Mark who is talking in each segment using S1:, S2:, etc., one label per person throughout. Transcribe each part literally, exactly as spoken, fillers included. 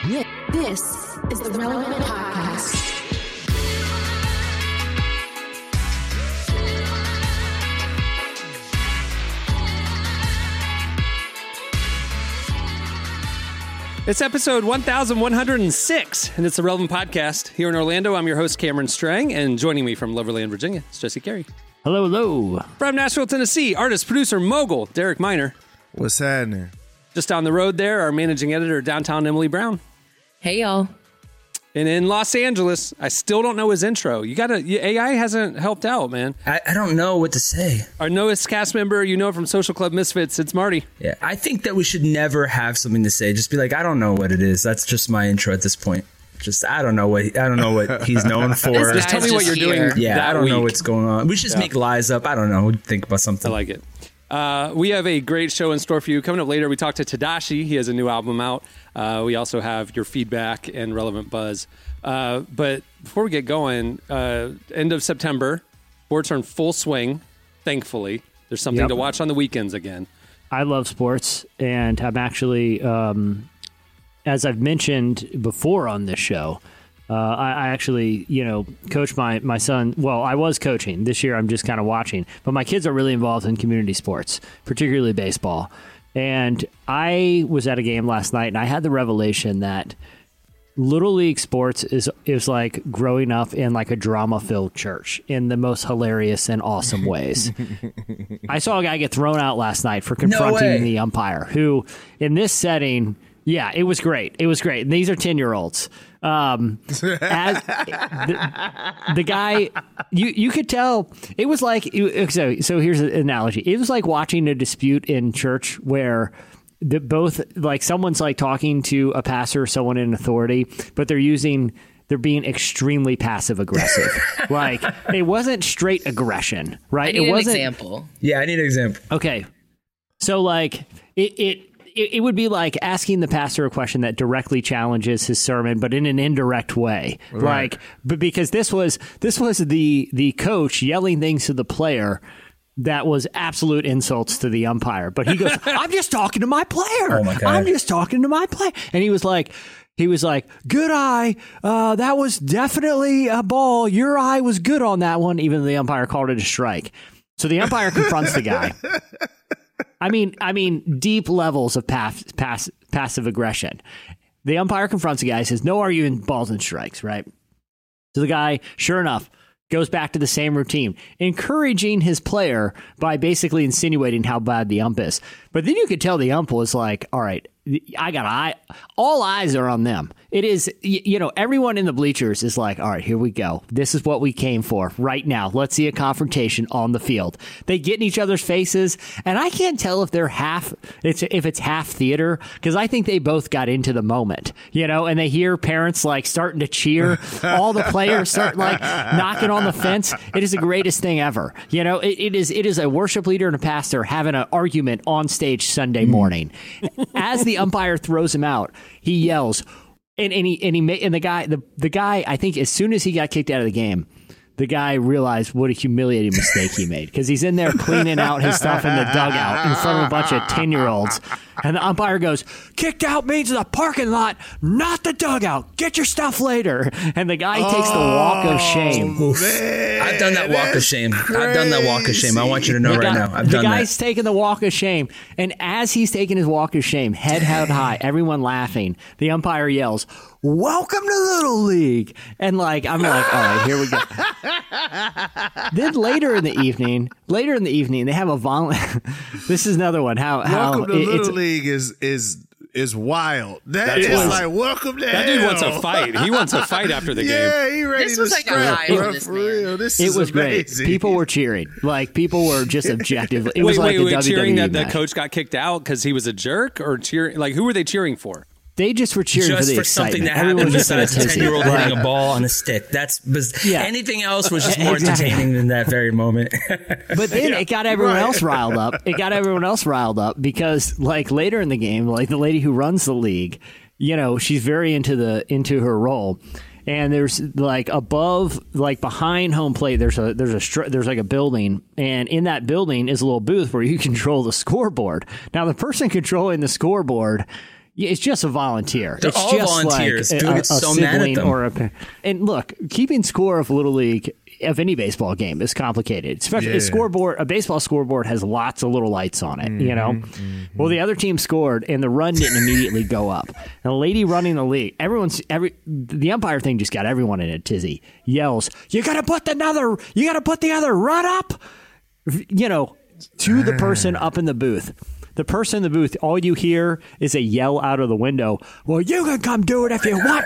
S1: This is the Relevant Podcast.
S2: It's episode one thousand one hundred six, and it's the Relevant Podcast. Here in Orlando, I'm your host, Cameron Strang, and joining me from Loverland, Virginia, is Jesse Carey.
S3: Hello, hello.
S2: From Nashville, Tennessee, artist, producer, mogul, Derek Miner.
S4: What's happening?
S2: Just down the road there, our managing editor, downtown Emily Brown.
S5: Hey, y'all.
S2: And in Los Angeles, I still don't know his intro. You gotta, A I hasn't helped out, man.
S6: I, I don't know what to say.
S2: Our newest cast member, you know from Social Club Misfits, it's Marty.
S6: Yeah, I think that we should never have something to say. Just be like, I don't know what it is. That's just my intro at this point. Just I don't know what I don't know what he's known for.
S2: Just tell me what you're
S5: here.
S2: doing.
S6: Yeah,
S2: that
S6: I don't
S2: week.
S6: know what's going on. We should just
S2: Yeah.
S6: make lies up. I don't know. Think about something.
S2: I like it. Uh, we have a great show in store for you. Coming up later, we talked to Tadashi. He has a new album out. Uh, we also have your feedback and relevant buzz. Uh, but before we get going, uh, end of September, sports are in full swing, thankfully. There's something
S3: Yep.
S2: to watch on the weekends again.
S3: I love sports, and I'm actually, um, as I've mentioned before on this show, uh, I, I actually, you know, coach my, my son. Well, I was coaching. This year I'm just kind of watching. But my kids are really involved in community sports, particularly baseball. And I was at a game last night, and I had the revelation that Little League sports is is like growing up in like a drama-filled church in the most hilarious and awesome ways. I saw a guy get thrown out last night for confronting
S6: way.
S3: the umpire, who in this setting, yeah, it was great. It was great. And these are ten-year-olds. Um, as, the, the guy, you you could tell it was like so. So here's an analogy. It was like watching a dispute in church where the both like someone's like talking to a pastor or someone in authority, but they're using they're being extremely passive aggressive. Like it wasn't straight aggression, right?
S5: I need
S3: it
S5: an
S3: wasn't
S5: example.
S6: Yeah, I need an example.
S3: okay. So like it. it It, it would be like asking the pastor a question that directly challenges his sermon, but in an indirect way.
S4: Right.
S3: Like, but because this was this was the the coach yelling things to the player that was absolute insults to the umpire. But he goes, "I'm just talking to my player.
S6: Oh my God.
S3: I'm just talking to my player." And he was like. He was like, "Good eye. Uh, that was definitely a ball. Your eye was good on that one," even though the umpire called it a strike. So the umpire confronts the guy. I mean, I mean, deep levels of pass, pass, passive aggression. The umpire confronts the guy, says, "No arguing balls and strikes," right? So the guy, sure enough, goes back to the same routine, encouraging his player by basically insinuating how bad the ump is. But then you could tell the ump was like, all right, I got eye. All eyes are on them. It is, you know, everyone in the bleachers is like, all right, here we go. This is what we came for right now. Let's see a confrontation on the field. They get in each other's faces, and I can't tell if they're half, it's if it's half theater, because I think they both got into the moment, you know, and they hear parents like starting to cheer. All the players start like knocking on the fence. It is the greatest thing ever. You know, it, it is it is a worship leader and a pastor having an argument on stage Sunday morning. As the umpire throws him out, he yells, and, and he and he ma- and the guy the the guy I think as soon as he got kicked out of the game, the guy realized what a humiliating mistake he made, because he's in there cleaning out his stuff in the dugout in front of a bunch of ten-year-olds. And the umpire goes, "Kicked out means the parking lot, not the dugout. Get your stuff later." And the guy takes the walk of shame.
S4: Man,
S6: I've done that walk of
S4: that's
S6: shame. I've done that walk of shame. I want you to know
S3: The
S6: right
S3: guy-
S6: now. I've
S3: the
S6: done
S3: guy's
S6: that.
S3: taking the walk of shame. And as he's taking his walk of shame, head held high, everyone laughing, the umpire yells, "Welcome to Little League." And like, I'm like, all right, here we go. Then later in the evening, later in the evening, they have a vol. This is another one. How, how
S4: welcome to
S3: it-
S4: Little
S3: it's,
S4: League is is is wild. That
S2: That
S4: is
S2: is-
S4: like welcome to
S2: That dude
S4: hell.
S2: wants a fight. He wants a fight after the game.
S4: Yeah, he ready
S5: This
S4: to
S5: was like a
S4: scrap,
S5: high
S4: bro,
S5: for this
S4: for
S5: man.
S4: real. This
S3: it
S4: is
S3: was great.
S4: amazing.
S3: People were cheering. Like, people were just objective. It
S2: wait,
S3: was like
S2: wait,
S3: the
S2: wait,
S3: W W E
S2: cheering that the
S3: match.
S2: coach got kicked out because he was a jerk, or cheering? Like, who were they cheering for?
S3: They just were cheering
S6: Just
S3: for the
S6: for something
S3: excitement.
S6: that
S3: Everyone
S6: happened
S3: was just in a
S6: besides a
S3: tizzy.
S6: ten-year-old
S3: Like,
S6: hitting a ball on a stick. That's was,
S3: Yeah.
S6: anything else was just more
S3: Exactly.
S6: entertaining than that very moment.
S3: But then it got everyone
S4: right.
S3: else riled up. It got everyone else riled up because, like, later in the game, like the lady who runs the league, you know, she's very into the into her role. And there's like above, like behind home plate, there's a there's a str- there's like a building, and in that building is a little booth where you control the scoreboard. Now, the person controlling the scoreboard, Yeah, it's just a volunteer.
S6: They're
S3: it's
S6: all
S3: just
S6: volunteers.
S3: like
S6: People
S3: a,
S6: get
S3: a
S6: so mad at
S3: sibling
S6: them.
S3: or a pa- and look, keeping score of Little League of any baseball game is complicated. Especially
S4: Yeah.
S3: a scoreboard, a baseball scoreboard has lots of little lights on it. You know,
S4: Mm-hmm,
S3: well, the other team scored and the run didn't immediately go up. And the lady running the league, everyone's every the umpire thing just got everyone in a tizzy. Yells, "You got to put the other, you got to put the other run up." You know, to the person up in the booth. The person in the booth, all you hear is a yell out of the window. Well, you can come do it if you want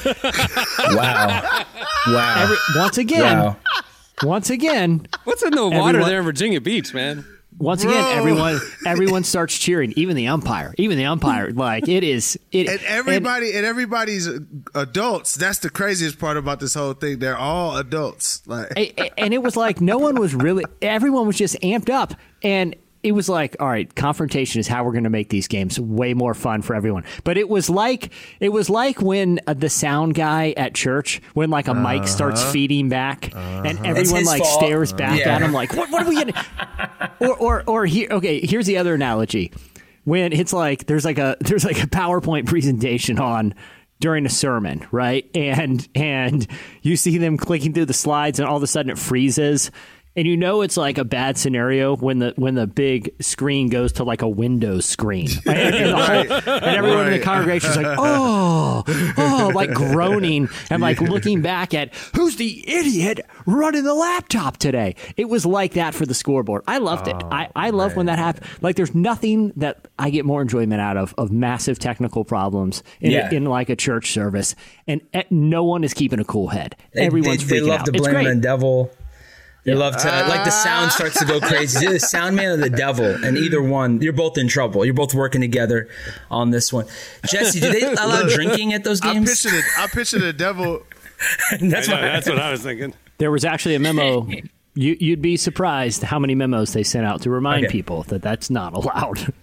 S3: to.
S6: Wow. Wow.
S3: Every, once again,
S6: Wow.
S3: once again,
S2: What's in the water
S3: Everyone-
S2: there in Virginia Beach, man?
S3: once
S4: Bro.
S3: again, everyone everyone starts cheering. Even the umpire. Even the umpire. Like it is. It
S4: And everybody and everybody's adults. That's the craziest part about this whole thing. They're all adults. Like
S3: and, and it was like no one was really. Everyone was just amped up and. It was like, all right, confrontation is how we're going to make these games way more fun for everyone. But it was like, it was like when uh, the sound guy at church, when like a mic starts feeding back, and everyone
S6: his
S3: like
S6: fault.
S3: stares back
S6: Yeah.
S3: at him, like, what, what are we getting? or, or, or here, okay, here's the other analogy: when it's like there's like a there's like a PowerPoint presentation on. During a sermon, right? And and you see them clicking through the slides and all of a sudden it freezes. And you know it's like a bad scenario when the when the big screen goes to like a Windows screen. And, and, the whole, and everyone in the
S4: Right.
S3: congregation is like, oh, oh, like groaning and like looking back at who's the idiot running the laptop today. It was like that for the scoreboard. I loved it. I, I love when that happens. Like there's nothing that I get more enjoyment out of of massive technical problems in,
S6: Yeah.
S3: in like a church service. And eh, no one is keeping a cool head.
S6: They,
S3: Everyone's
S6: they, they
S3: freaking
S6: love
S3: out.
S6: to
S3: It's
S6: blame
S3: great.
S6: the devil. They love to like the sound starts to go crazy. You're the sound man or the devil, and either one, you're both in trouble. You're both working together on this one. Jesse, do they allow drinking at those
S4: I
S6: games?
S4: picture the I picture the devil.
S6: That's
S2: I
S6: what
S2: know, that's what I was thinking.
S3: There was actually a memo. You, you'd be surprised how many memos they sent out to remind
S6: Okay.
S3: people that that's not allowed.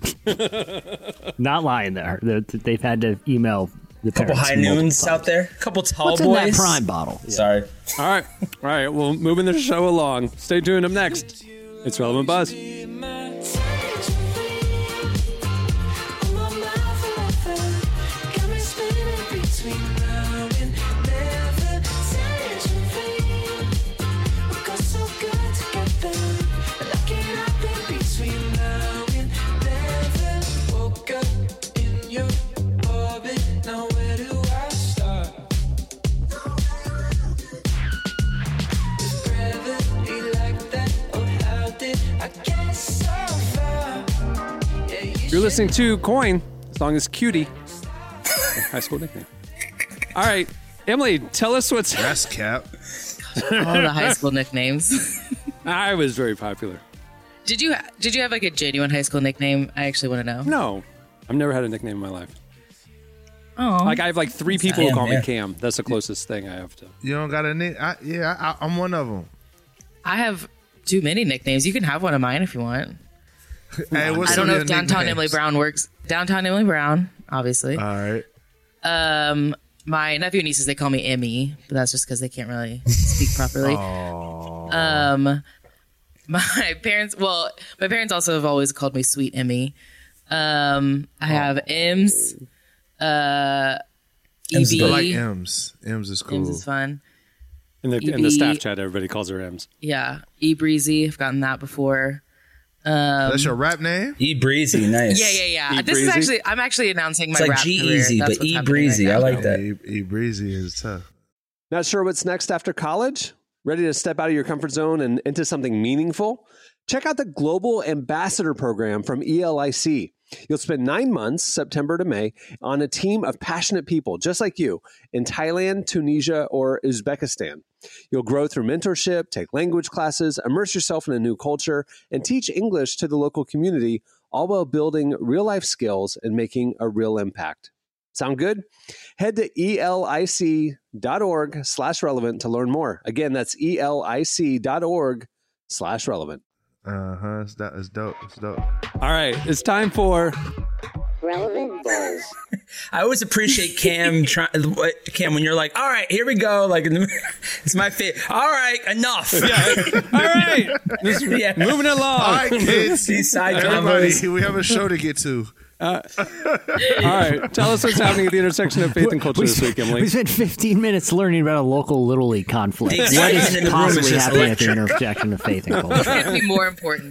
S3: Not lying there. They're- They've had to email the
S6: couple
S3: parents
S6: high
S3: multiple
S6: noons
S3: times.
S6: out there. Couple tall
S3: What's
S6: boys.
S3: in that prime bottle?
S6: Sorry.
S2: All right. All right. Well, moving the show along. Stay tuned. Up next, it's Relevant Buzz. You're listening to Coin. The song is Cutie. High school nickname. All right. Emily, tell us what's.
S4: That's cap.
S5: All the high school nicknames.
S2: I was very popular.
S5: Did you did you have like a genuine high school nickname? I actually want to know.
S2: No, I've never had a nickname in my life.
S5: Oh,
S2: Like I have like three people who
S6: Cam,
S2: call me
S6: yeah.
S2: Cam. That's the closest thing I have to.
S4: You don't got a nick. I, yeah, I, I'm one of them.
S5: I have too many nicknames. You can have one of mine if you want.
S4: Hey, what's
S5: I
S4: some
S5: don't know
S4: of
S5: if
S4: your
S5: Downtown
S4: nicknames?
S5: Emily Brown works. Downtown Emily Brown, obviously.
S4: All right.
S5: Um, my nephew and nieces they call me Emmy, but that's just because they can't really speak properly. Um, my parents, well, my parents also have always called me Sweet Emmy. Um, I have Ems, uh,
S6: Ems is
S5: E B.
S4: I like M's. M's is cool.
S5: Ems is fun.
S2: In the in the staff chat, everybody calls her M's.
S5: Yeah, E Breezy. I've gotten that before.
S4: That's your rap name?
S6: E Breezy, nice.
S5: Yeah, yeah, yeah.
S2: E
S5: this is
S2: Breezy?
S5: actually I'm actually announcing my
S6: It's like
S5: rap
S6: G
S5: career.
S6: Easy,
S5: That's
S6: but
S5: what's
S6: E
S5: happening
S6: Breezy.
S5: right
S6: I
S5: now.
S6: like that.
S4: E, e Breezy is tough.
S2: Not sure what's next after college? Ready to step out of your comfort zone and into something meaningful? Check out the Global Ambassador Program from E L I C. You'll spend nine months, September to May, on a team of passionate people just like you in Thailand, Tunisia, or Uzbekistan. You'll grow through mentorship, take language classes, immerse yourself in a new culture, and teach English to the local community, all while building real-life skills and making a real impact. Sound good? Head to elic.org slash relevant to learn more. Again, that's elic.org slash relevant.
S4: Uh huh. It's, that, it's dope. It's dope.
S2: All right, it's time for
S1: Relevant Buzz.
S6: I always appreciate Cam. Try, Cam, when you're like, "All right, here we go," like it's my favorite. All right, enough.
S2: yeah. All right, just
S6: Yeah.
S2: moving along.
S4: All right, kids.
S6: These side
S4: Everybody,
S6: combos.
S4: we have a show to get to.
S2: Uh, all right. Tell us what's happening at the intersection of faith and culture this week, Emily.
S3: We spent fifteen minutes learning about a local Little League conflict.
S6: The
S3: What
S6: excitement in
S3: is
S6: the room is
S3: possibly
S6: just
S3: happening at the
S6: electric.
S3: intersection of faith and culture?
S5: It'd be more important.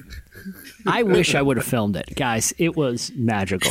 S3: I wish I would have filmed it. Guys, it was magical.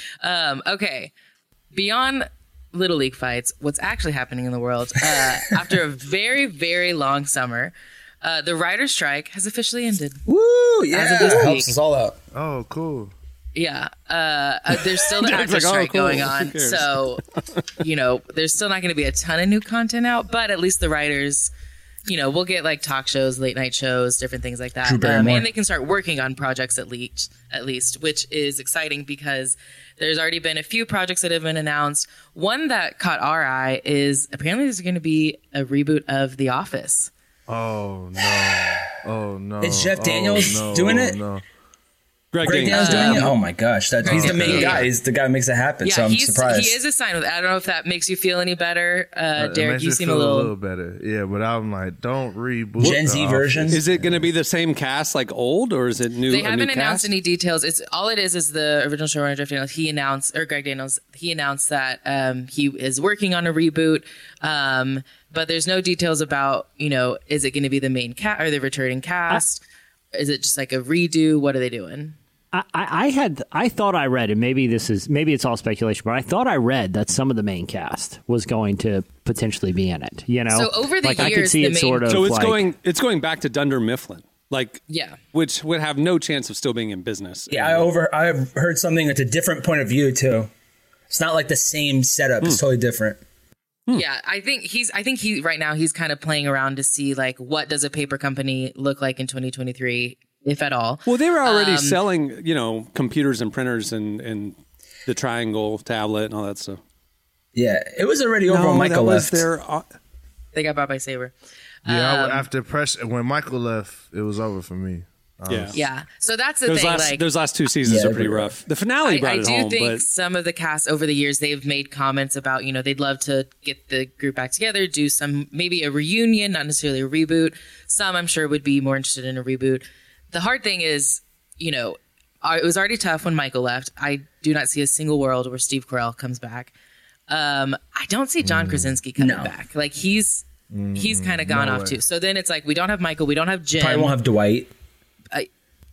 S5: Um, okay. Beyond Little League fights, what's actually happening in the world? Uh, after a very, very long summer, uh, the writer's strike has officially ended.
S6: Woo! Yeah,
S5: As of this
S6: helps
S5: week.
S6: us all out.
S4: Oh, cool.
S5: Yeah. Uh, uh, there's still the
S2: Jack's
S5: actor
S2: like, oh,
S5: strike
S2: cool.
S5: going
S2: Who
S5: on.
S2: cares?
S5: So, you know, there's still not going to be a ton of new content out, but at least the writers, you know, we'll get like talk shows, late night shows, different things like that.
S6: Drew Barrymore.
S5: and they can start working on projects at least, at least, which is exciting because there's already been a few projects that have been announced. One that caught our eye is apparently there's going to be a reboot of The Office.
S4: Oh no! Oh no!
S6: Is Jeff
S4: Oh,
S6: Daniels
S4: no.
S6: doing
S4: Oh,
S6: it?
S4: No.
S2: Greg,
S6: Greg
S2: Daniels.
S6: Daniels doing it? Oh my gosh, that, he's the main
S5: Okay.
S6: guy. He's the guy who makes it happen.
S5: Yeah,
S6: so I'm
S5: he's,
S6: surprised.
S5: he is assigned with. I don't know if that makes you feel any better, uh,
S4: Uh, it
S5: Derek.
S4: makes
S5: You
S4: me
S5: seem
S4: feel
S5: a little.
S4: a little better. Yeah, but I'm like, don't reboot
S6: Gen
S4: The
S6: Z
S4: Office.
S6: version.
S2: Is it going to be the same cast like old, or is it new?
S5: They
S2: a new
S5: haven't announced
S2: cast?
S5: any details. It's all it is is the original showrunner Jeff Daniels. He announced, or Greg Daniels, he announced that um, he is working on a reboot. Um, but there's no details about, you know, is it going to be the main cast or the returning cast? Is it just like a redo? What are they doing?
S3: I, I I had I thought I read, and maybe this is maybe it's all speculation, but I thought I read that some of the main cast was going to potentially be in it. You know,
S5: So over the
S3: like I could
S5: years,
S3: see
S5: the
S3: it
S5: main-
S3: sort of.
S2: So it's
S3: like,
S2: going. It's going back to Dunder Mifflin, like
S5: Yeah.
S2: which would have no chance of still being in business.
S6: Yeah, I over. I've heard something that's a different point of view too. It's not like the same setup. It's totally different.
S5: Yeah, I think he's. I think he right now he's kind of playing around to see like what does a paper company look like in twenty twenty-three, if at all.
S2: Well, they were already
S5: Um,
S2: selling, you know, computers and printers and and the Triangle tablet and all that stuff.
S6: Yeah, it was already over
S2: No,
S6: when Michael
S2: that was
S6: left.
S2: their. uh,
S5: They got bought by Saber.
S4: Yeah,
S5: Um,
S4: I, after press when Michael left, it was over for me.
S2: Yeah.
S5: Yeah, so that's the
S2: Those
S5: thing.
S2: last
S5: like
S2: those last two seasons
S6: Yeah,
S2: are pretty
S6: they're
S2: rough. The finale
S5: I,
S2: brought
S5: I
S2: it
S5: do
S2: home,
S5: think
S2: but
S5: some of the cast over the years they've made comments about, you know, they'd love to get the group back together, do some maybe a reunion, not necessarily a reboot. Some I'm sure would be more interested in a reboot. The hard thing is, you know, uh, it was already tough when Michael left. I do not see a single world where Steve Carell comes back. Um, I don't see John Krasinski coming
S6: No.
S5: back. Like he's he's kind of gone
S4: no
S5: off
S4: way.
S5: too. So then it's like we don't have Michael, we don't have Jim.
S6: Probably won't have Dwight.
S5: I-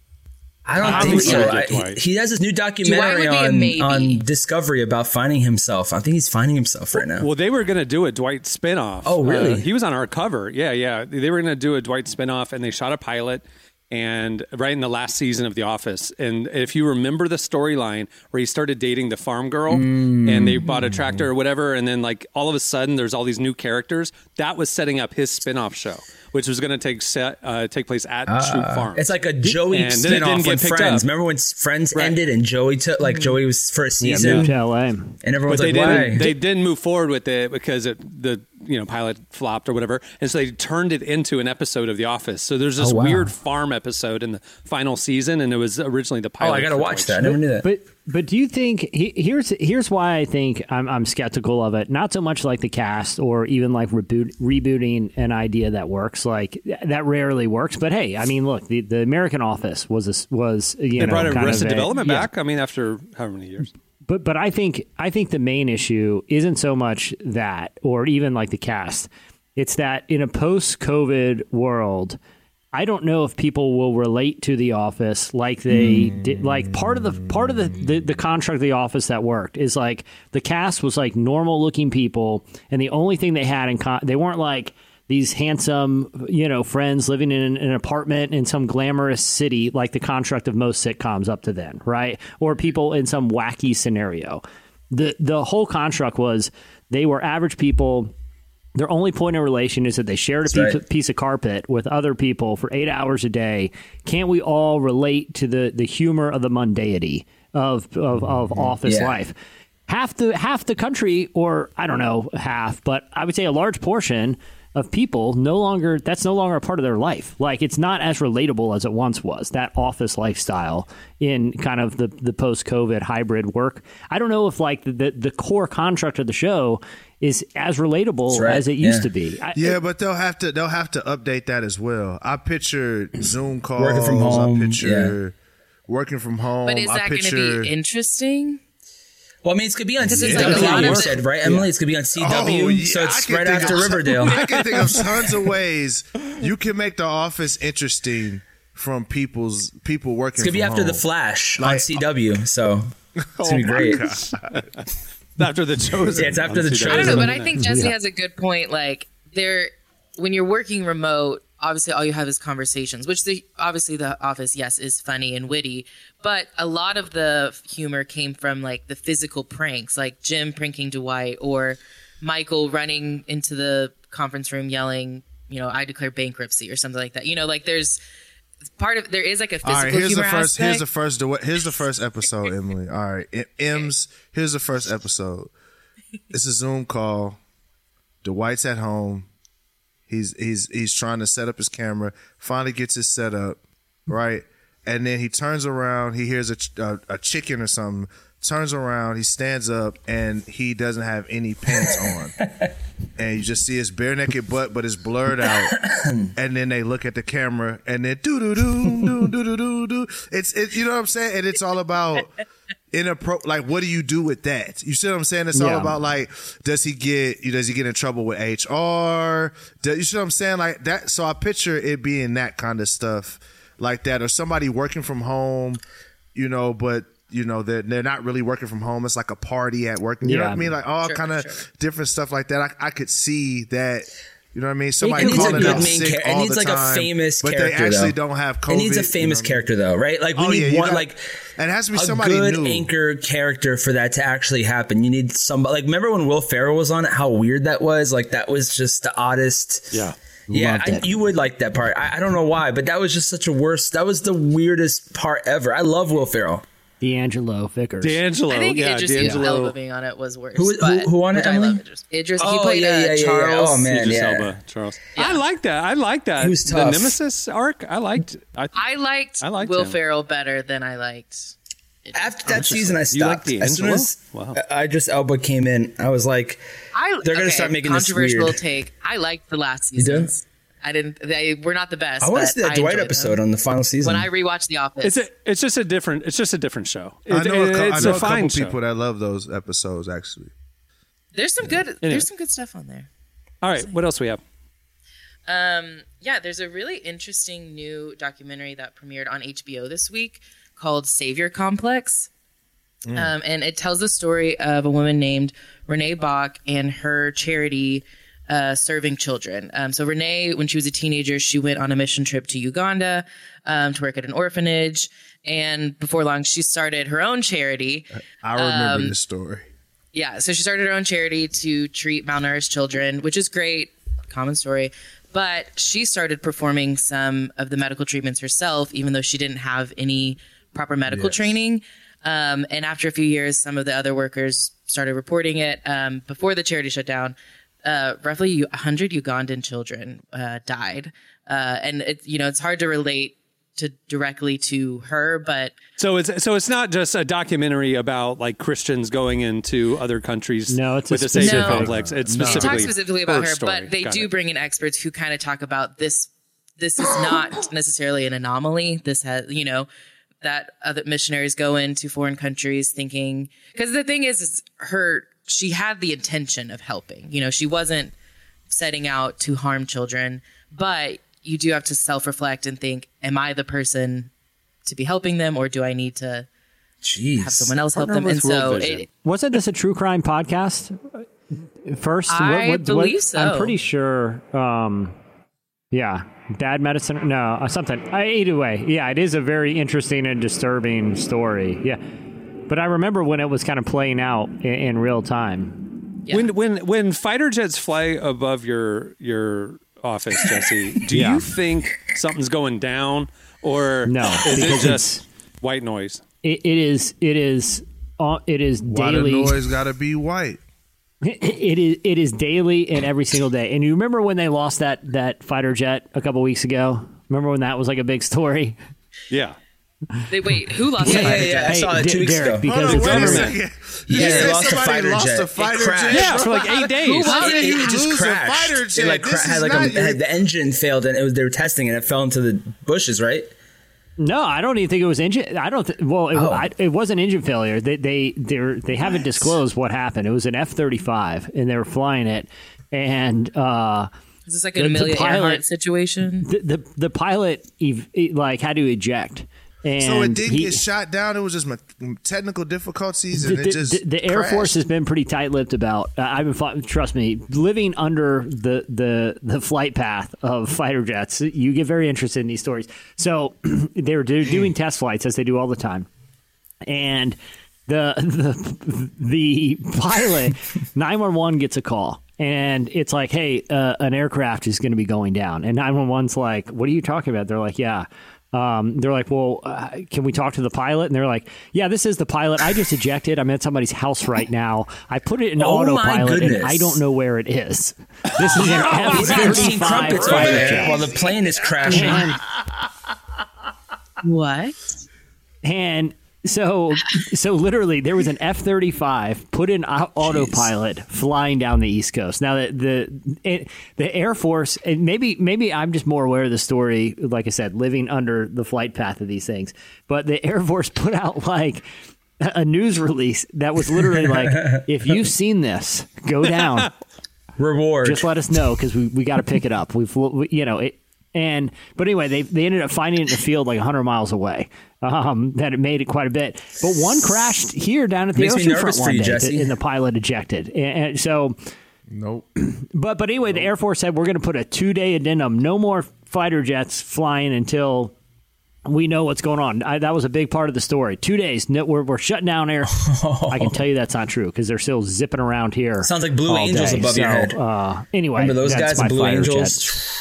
S6: I don't
S2: Probably
S6: think so.
S2: won't
S6: I,
S2: get Dwight.
S6: he has this new documentary
S5: Dwight would be a
S6: on,
S5: maybe.
S6: on Discovery about finding himself. I think he's finding himself right now.
S2: well, they were going to do a Dwight spinoff.
S6: Oh, really?
S2: Uh, he was on our cover. Yeah, yeah. They were going to do a Dwight spinoff, and they shot a pilot. And right in the last season of The Office, and if you remember the storyline where he started dating the farm girl, and they bought a tractor or whatever, and then like all of a sudden there's all these new characters. That was setting up his spinoff show, which was going to take set uh, take place at Shroot Farm.
S6: It's like a Joey
S2: And then it didn't
S6: spinoff
S2: get
S6: with
S2: picked
S6: Friends.
S2: up.
S6: Remember when Friends
S2: Right.
S6: ended and Joey took like Joey was for a
S3: Yeah,
S6: season,
S3: moved to L A.
S6: and everyone's
S2: But they
S6: like,
S2: didn't.
S6: "Why?"
S2: They didn't move forward with it because it, the you know pilot flopped or whatever, and so they turned it into an episode of The Office. So there's this
S6: Oh, wow.
S2: weird farm episode in the final season, and it was originally the
S6: oh,
S2: pilot.
S6: I gotta
S2: for
S6: watch
S2: Dwight
S6: that. I never knew that.
S3: But but do you think he, here's here's why I think I'm I'm skeptical of it. Not so much like the cast or even like reboot, rebooting an idea that works. Like that rarely works. But hey, I mean, look, the, the American Office was a, was you
S2: They
S3: know
S2: brought
S3: kind
S2: Arrested
S3: of a-
S2: Development
S3: yeah.
S2: back. I mean, after how many years?
S3: But but I think I think the main issue isn't so much that or even like the cast. It's that in a post-COVID world, I don't know if people will relate to The Office like they did. Like part of the part of the, the the contract of The Office that worked is like the cast was like normal-looking people, and the only thing they had in con- they weren't like these handsome, you know, friends living in an apartment in some glamorous city like the construct of most sitcoms up to then, right? Or people in some wacky scenario. The the whole construct was they were average people. Their only point of relation is that they shared a piece,
S6: right.
S3: piece of carpet with other people for eight hours a day. Can't we all relate to the, the humor of the mundanity of of, of office
S6: Yeah.
S3: life? Half the half the country, or I don't know, half, but I would say a large portion of people no longer that's no longer a part of their life. Like it's not as relatable as it once was, that office lifestyle in kind of the, the post-COVID hybrid work. I don't know if like the, the, the core construct of the show is as relatable
S6: That's right.
S3: as it used
S6: Yeah.
S3: to be. I,
S4: Yeah, but they'll have to they'll have to update that as well. I picture Zoom calls.
S6: Working from home,
S4: I picture working from home.
S5: But is
S4: I
S5: that going
S4: picture
S5: to be interesting?
S6: Well, I mean, it's going to be on,
S5: Because
S6: it's
S5: it's
S6: like
S5: like a lot
S6: you
S5: of-
S6: said, right, Emily? It's going to be on C W,
S4: Oh, yeah,
S6: so
S4: I
S6: it's
S4: can
S6: right
S4: think
S6: after
S4: of-
S6: Riverdale.
S4: I can think of tons of ways you can make The Office interesting from people's people working.
S6: It's going to be
S4: from
S6: after
S4: home.
S6: The Flash on
S4: Like-
S6: C W, so it's going to be
S4: Oh, my
S6: great.
S4: God.
S2: After the Chosen.
S6: Yeah, it's after
S2: on
S6: The
S2: C W.
S5: I don't know,
S6: Chosen.
S5: but I think Jesse has a good point. Like, there, when you're working remote, obviously all you have is conversations, which the obviously The Office, yes, is funny and witty, but a lot of the humor came from like the physical pranks, like Jim pranking Dwight or Michael running into the conference room yelling, you know, I declare bankruptcy or something like that. You know, like there's part of there is like a physical
S4: All right, here's
S5: humor
S4: the first.
S5: aspect.
S4: Here's the first. Here's the first episode, Emily. All right, M- M's. Here's the first episode. It's a Zoom call. Dwight's at home. He's he's he's trying to set up his camera. Finally gets his set up, right? And then he turns around. He hears a ch- a, a chicken or something. Turns around. He stands up and he doesn't have any pants on. And you just see his bare naked butt, but it's blurred out. And then they look at the camera, and then do do do do do do do do. It's it, you know what I'm saying, and it's all about inappro. Like, what do you do with that? You see what I'm saying? It's all
S3: Yeah.
S4: about like, does he get does he get in trouble with H R? Do, you see what I'm saying? Like that. So I picture it being that kind of stuff like that, or somebody working from home, you know, but. You know, they're, they're not really working from home. It's like a party at work. You know
S3: Yeah.
S4: what I mean? Like all
S5: Sure,
S4: kind of
S5: sure.
S4: different stuff like that. I, I could see that. You know what I mean? Somebody
S6: It needs a
S4: calling
S6: good
S4: out
S6: main
S4: sick
S6: char- it
S4: all
S6: needs
S4: the
S6: like a
S4: time,
S6: famous
S4: but
S6: character,
S4: they actually
S6: though.
S4: don't have COVID.
S6: It needs a
S4: you
S6: famous
S4: know what I mean?
S6: character, though, right? Like we
S4: Oh,
S6: need
S4: yeah, you
S6: one,
S4: got-
S6: like
S4: and it has to be
S6: a
S4: somebody
S6: good
S4: new.
S6: anchor character for that to actually happen. You need somebody. Like, remember when Will Ferrell was on it? How weird that was. Like, that was just the oddest.
S2: Yeah.
S6: Yeah,
S3: Loved
S6: I,
S3: it.
S6: you would like that part. I, I don't know why, but that was just such a worst. That was the weirdest part ever. I love Will Ferrell.
S3: D'Angelo Vickers.
S2: D'Angelo.
S5: I think
S2: yeah,
S5: Idris
S2: D'Angelo.
S5: Elba being on it was worse.
S6: Who- who-
S5: but-
S6: who on it,
S5: which I
S6: Emily?
S5: love Idris. Idris, he
S6: Oh,
S5: played
S6: yeah,
S5: uh,
S6: yeah, yeah, yeah.
S5: Charles.
S6: Oh, man.
S2: Idris
S6: yeah.
S2: Elba, Charles. I like that. I like that.
S6: He was
S2: The
S6: tough.
S2: Nemesis arc. I liked. I,
S5: I liked,
S2: I liked
S5: Will
S2: him.
S5: Ferrell better than I liked.
S6: After that season, I
S2: You
S6: stopped.
S2: like
S6: As soon
S2: D'Angelo?
S6: as
S2: Wow.
S6: Idris Elba came in, I was like,
S5: I,
S6: They're gonna
S5: okay,
S6: start making this
S5: controversial
S6: weird.
S5: take. I liked the last
S6: You do?
S5: seasons. I didn't. They were not the best.
S6: I want to
S5: but
S6: see that
S5: I
S6: Dwight
S5: enjoyed
S6: episode
S5: them.
S6: on the final season.
S5: When I rewatched The Office,
S2: it's a, it's just a different. It's just a different show. It,
S4: I know, a, cou-
S2: it's
S4: I know
S2: a
S4: a
S2: fine
S4: couple
S2: show.
S4: people that love those episodes. Actually,
S5: there's some good.
S2: Anyway.
S5: There's some good stuff on there.
S2: All right. What else we have?
S5: Um, yeah, there's a really interesting new documentary that premiered on H B O this week called Savior Complex. Um, and it tells the story of a woman named Renee Bach and her charity uh, serving children. Um, so Renee, when she was a teenager, she went on a mission trip to Uganda um, to work at an orphanage. And before long, she started her own charity.
S4: I remember
S5: Um,
S4: this story.
S5: Yeah, so she started her own charity to treat malnourished children, which is great, common story. But she started performing some of the medical treatments herself, even though she didn't have any proper medical
S4: Yes.
S5: training. Um, and after a few years, some of the other workers started reporting it. Um, before the charity shut down, uh, roughly one hundred Ugandan children uh, died. Uh, and it's you know it's hard to relate to directly to her, but
S2: So it's so it's not just a documentary about like Christians going into other countries.
S3: No, it's a
S2: with the Savior
S5: specific-
S2: Complex. It's
S3: No.
S5: it
S2: specifically
S5: talks specifically about her,
S2: story.
S5: but they
S2: Got
S5: do
S2: it.
S5: bring in experts who kind of talk about this. This is not necessarily an anomaly. This has, you know, that other missionaries go into foreign countries thinking, because the thing is, is her, she had the intention of helping. You know, she wasn't setting out to harm children, but you do have to self-reflect and think, am I the person to be helping them, or do I need to
S6: Jeez.
S5: have someone else help
S2: Partner
S5: them? And
S2: with World
S5: so
S2: Vision.
S5: it,
S3: Wasn't this a true crime podcast? First,
S5: I believe so.
S3: I'm pretty sure. Um, yeah, Bad Medicine. No, uh, something. I, either way, yeah, it is a very interesting and disturbing story. Yeah, but I remember when it was kind of playing out in, in real time.
S5: yeah.
S2: When when when fighter jets fly above your your office, Jesse, do
S3: Yeah.
S2: you think something's going down, or
S3: No,
S2: is it
S3: because
S2: just white noise?
S3: It, it is. It is. Uh, it is
S4: Why
S3: daily.
S4: the noise got to be white?
S3: It is it is daily and every single day. And you remember when they lost that that fighter jet a couple weeks ago? Remember when that was like a big story?
S2: Yeah.
S5: They, wait, who lost
S6: Yeah,
S5: the
S6: yeah,
S5: fighter
S6: yeah.
S5: jet?
S6: I saw it
S3: D-
S6: two weeks
S3: Derek,
S6: ago.
S3: because
S4: Hold on,
S3: it's
S4: wait a
S2: government.
S4: second. You
S6: Yeah,
S4: said
S6: they lost a
S4: somebody
S6: fighter
S4: lost
S6: jet.
S4: a
S6: It
S4: fighter
S6: crashed.
S4: jet?
S2: Yeah, for like eight days.
S4: How
S6: it,
S4: did
S6: it
S4: you
S6: just
S4: lose a
S6: crashed.
S4: fighter
S6: It
S4: jet?
S6: like,
S4: This
S6: cra-
S4: is
S6: had like
S4: not
S6: a,
S4: your-
S6: had- the engine failed and it was they were testing it. It fell into the bushes, right?
S3: No, I don't even think it was engine. I don't. Th- well, it,
S6: Oh.
S3: I, it wasn't engine failure. They they they they haven't disclosed what happened. It was an F thirty-five, and they were flying it, and uh,
S5: Is this like
S3: The-
S5: an
S3: the
S5: Amelia
S3: pilot-
S5: Earhart situation?
S3: the, the the pilot ev- like had to eject. And
S4: So it didn't
S3: he-
S4: get shot down. It was just me- technical difficulties,
S3: The,
S4: and
S3: the-
S4: it just
S3: the- the Air
S4: crashed.
S3: Force has been pretty tight-lipped about. Uh, I've been, fo- trust me, living under the, the the flight path of fighter jets. You get very interested in these stories. So they were do- doing test flights as they do all the time, and the the the pilot nine one one gets a call. And it's like, hey, uh, an aircraft is going to be going down. And nine one one's like, what are you talking about? They're like, yeah. Um, they're like, well, uh, can we talk to the pilot? And they're like, yeah, this is the pilot. I just ejected. I'm at somebody's house right now. I put it in
S6: Oh, my
S3: autopilot, and
S6: goodness.
S3: I don't know where it is. This is an F
S6: He's eating
S3: thirty-five
S6: crumpets over
S3: fighter
S6: there
S3: jet.
S6: while the plane is crashing.
S3: And,
S5: What?
S3: and so, so literally, there was an F thirty-five put in au- autopilot flying down the East Coast. Now, the the it, the Air Force, and maybe maybe I'm just more aware of the story. Like I said, living under the flight path of these things, but the Air Force put out like a news release that was literally like, if you've seen this go down,
S6: Reward.
S3: just let us know because we, we got to pick it up. We've we, you know it. And but anyway, they they ended up finding it in the field like one hundred miles away. Um, that it made it quite a bit. But one crashed here down at the
S6: Makes me
S3: ocean
S6: nervous
S3: front
S6: for
S3: one
S6: you,
S3: day,
S6: Jesse.
S3: and the pilot ejected. And, and so,
S4: Nope.
S3: but but anyway, the Air Force said we're going to put a two day addendum. No more fighter jets flying until we know what's going on. I, that was a big part of the story. Two days, no, we're we're shutting down air. I can tell you that's not true because they're still zipping around here.
S6: Sounds like Blue
S3: all
S6: Angels
S3: day.
S6: above your
S3: So,
S6: head.
S3: Uh, anyway,
S6: Remember those
S3: that's
S6: guys,
S3: my
S6: the Blue
S3: fighter jet.
S6: Angels?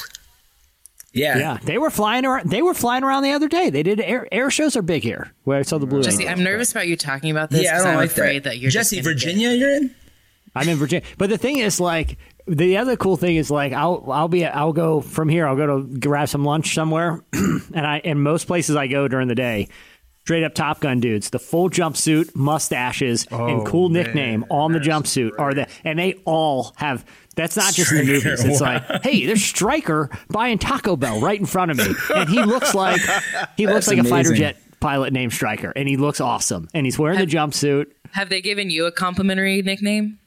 S6: Yeah.
S3: Yeah, they were flying around. They were flying around the other day. They did air air shows are big here. Where I saw the Blue
S5: Jesse,
S3: Angels.
S5: I'm nervous about you talking about this
S6: Yeah, I
S5: because
S6: don't
S5: I'm
S6: like
S5: afraid
S6: that.
S5: that, you're
S6: Jesse,
S5: just gonna
S6: Virginia, you're in?
S3: I'm in Virginia, but the thing is, like, the other cool thing is, like, I'll I'll be I'll go from here. I'll go to grab some lunch somewhere, and I and most places I go during the day, straight up Top Gun dudes, the full jumpsuit, mustaches, and cool
S4: man.
S3: nickname on the jumpsuit are the, and they all have. That's not just in the
S6: Stryker,
S3: movies. It's
S6: wow.
S3: like, hey, there's Stryker buying Taco Bell right in front of me, and he looks like he looks
S6: That's
S3: like a fighter
S6: amazing.
S3: jet pilot named Stryker, and he looks awesome, and he's wearing the jumpsuit.
S5: Have they given you a complimentary nickname?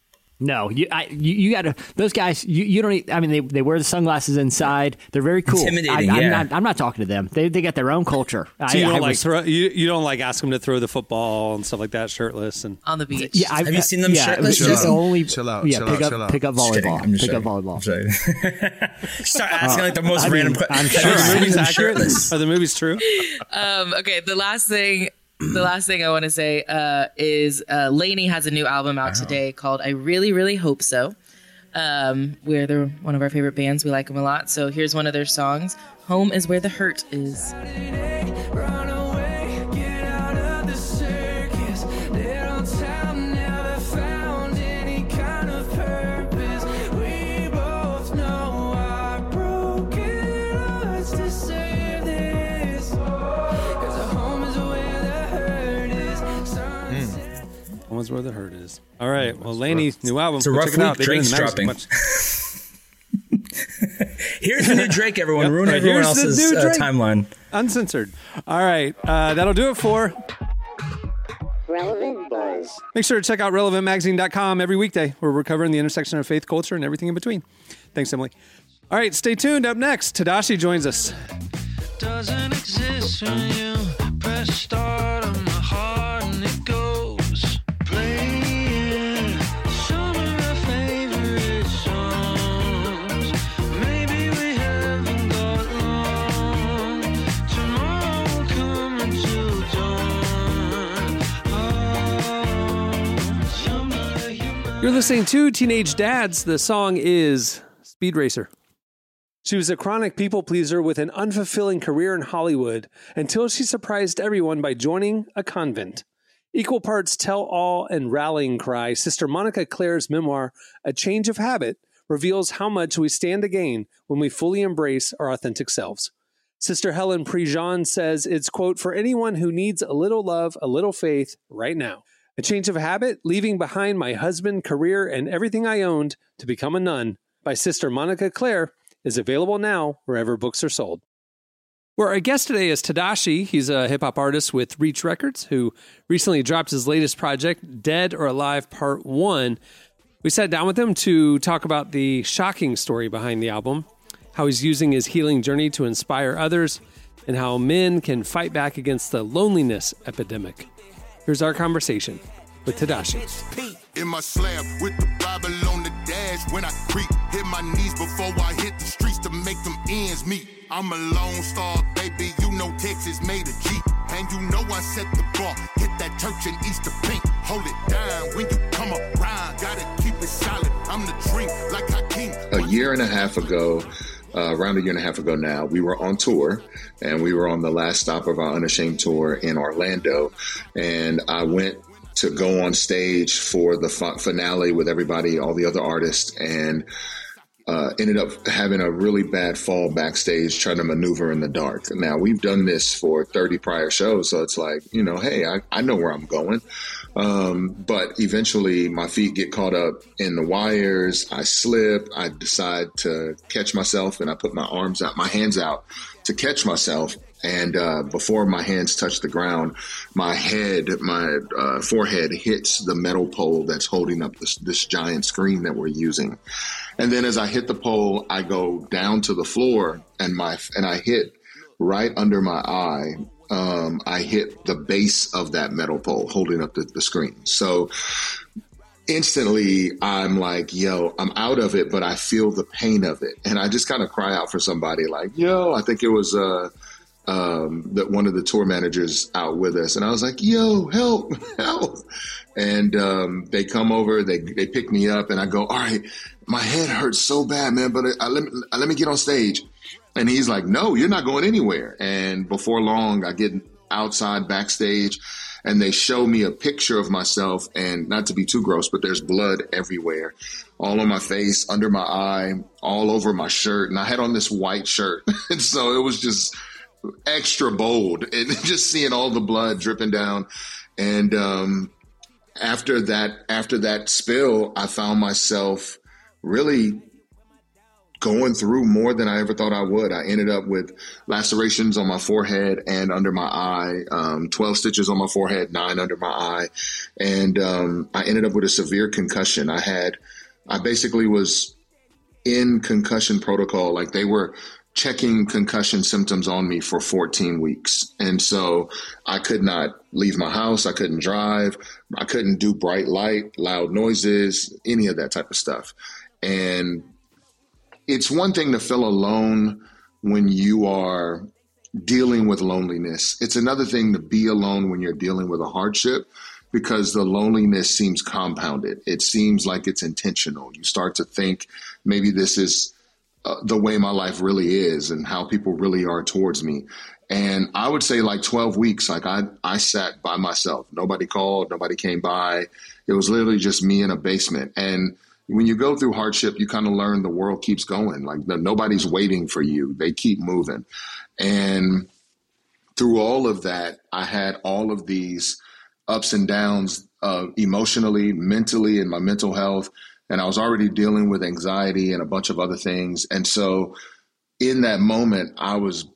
S3: No, you, I, you, you got to. Those guys, you, you don't. Need, I mean, they, they wear the sunglasses inside. They're very cool.
S6: Intimidating,
S3: I, I'm
S6: yeah.
S3: not. I'm not talking to them. They they got their own culture.
S2: So you
S3: I,
S2: don't
S3: I
S2: like
S3: was-
S2: throw, you, you don't like ask them to throw the football and stuff like that shirtless and
S5: On the beach.
S3: Yeah, I've,
S6: Have you seen them
S3: yeah,
S6: shirtless,
S3: it's
S6: Jesse?
S3: Only,
S4: Chill out,
S3: Yeah,
S4: chill
S3: pick
S4: out,
S3: up,
S4: chill out.
S3: pick up
S6: Just kidding.
S3: volleyball.
S6: I'm just
S3: Pick up
S6: kidding.
S3: volleyball.
S6: I'm sorry. Start asking like the most
S3: I mean,
S6: random
S3: I'm
S6: questions.
S3: sure.
S2: are the
S3: I've
S2: movies
S6: them
S2: accurate?
S6: shirtless.
S2: Are the movies true?
S5: Um, okay, the last thing, the last thing I want to say uh, is uh, Lainey has a new album out today called "I Really, Really Hope So." Um, where they're one of our favorite bands. We like them a lot. So here's one of their songs. "Home is Where the Hurt Is."
S7: Run away, get out of the circus. Little town never found any kind of purpose. We both know our broken hearts deserve this. 'Cause a home is where the hurt is. Sun
S2: Almost where the hurt is. All right. Well, Laney's new album.
S6: It's a
S2: Go
S6: rough
S2: check it out.
S6: week.
S2: They've been in
S6: Drake's
S2: the magazine
S6: dropping.
S2: bunch.
S6: Here's the new Drake, everyone.
S2: Yep.
S6: Ruin
S2: Right,
S6: everyone
S2: here's the
S6: else's
S2: new
S6: uh,
S2: Drake.
S6: timeline.
S2: Uncensored. All right. Uh, that'll do it for.
S1: Relevant Buzz.
S2: Make sure to check out relevant magazine dot com every weekday where we're covering the intersection of faith, culture, and everything in between. Thanks, Emily. All right. Stay tuned. Up next, Tadashi joins us.
S7: doesn't exist when you press start on my heart and it goes playing some of our favorite songs. Maybe we haven't got long. Tomorrow will come until dawn. Oh, you're my, you're my
S2: You're listening to Teenage Dads. The song is Speed Racer. She was a chronic people pleaser with an unfulfilling career in Hollywood until she surprised everyone by joining a convent. Equal parts tell all and rallying cry, Sister Monica Claire's memoir, A Change of Habit, reveals how much we stand to gain when we fully embrace our authentic selves. Sister Helen Prejean says it's, quote, for anyone who needs a little love, a little faith right now. A Change of Habit, leaving behind my husband, career, and everything I owned to become a nun by Sister Monica Claire is available now wherever books are sold. Where our guest today is Tedashii. He's a hip-hop artist with Reach Records who recently dropped his latest project, Dead or Alive Part one. We sat down with him to talk about the shocking story behind the album, how he's using his healing journey to inspire others, and how men can fight back against the loneliness epidemic. Here's our conversation with Tedashii.
S8: In my slab with the Bible on the dash. When I creep, hit my knees before I hit the streets to make them ends meet. I'm a lone star, baby. You know Texas made a G. And you know I set the bar. Hit that church in Easter Pink. Hold it down when you come around. Gotta keep it solid. I'm the drink like Hakeem.
S9: A year and a half ago, uh, around a year and a half ago now, we were on tour. And we were on the last stop of our Unashamed tour in Orlando. And I went to go on stage for the finale with everybody, all the other artists, and uh, ended up having a really bad fall backstage trying to maneuver in the dark. Now, we've done this for thirty prior shows, so it's like, you know, hey, I, I know where I'm going. Um, but eventually my feet get caught up in the wires. I slip. I decide to catch myself, and I put my arms out, my hands out to catch myself. And uh, before my hands touch the ground, my head, my uh, forehead hits the metal pole that's holding up this, this giant screen that we're using. And then as I hit the pole, I go down to the floor, and my and I hit right under my eye. Um, I hit the base of that metal pole holding up the, the screen. So instantly I'm like, yo, I'm out of it, but I feel the pain of it. And I just kind of cry out for somebody like, yo, I think it was uh, um, that one of the tour managers out with us. And I was like, yo, help, help. And um, they come over, they they pick me up, and I go, all right, my head hurts so bad, man, but I, I, let, me, I, let me get on stage. And he's like, no, you're not going anywhere. And before long, I get outside backstage, and they show me a picture of myself, and not to be too gross, but there's blood everywhere, all on my face, under my eye, all over my shirt. And I had on this white shirt. And so it was just extra bold, and just seeing all the blood dripping down. And um, after that, after that spill, I found myself really going through more than I ever thought I would. I ended up with lacerations on my forehead and under my eye, um, twelve stitches on my forehead, nine under my eye. And um, I ended up with a severe concussion. I had, I basically was in concussion protocol. Like, they were checking concussion symptoms on me for fourteen weeks. And so I could not leave my house. I couldn't drive. I couldn't do bright light, loud noises, any of that type of stuff. And it's one thing to feel alone when you are dealing with loneliness. It's another thing to be alone when you're dealing with a hardship, because the loneliness seems compounded. It seems like it's intentional. You start to think maybe this is uh, the way my life really is and how people really are towards me. And I would say like twelve weeks, like I, I sat by myself. Nobody called, nobody came by. It was literally just me in a basement. And when you go through hardship, you kind of learn the world keeps going. Like, nobody's waiting for you. They keep moving. And through all of that, I had all of these ups and downs uh, emotionally, mentally, and my mental health. And I was already dealing with anxiety and a bunch of other things. And so in that moment, I was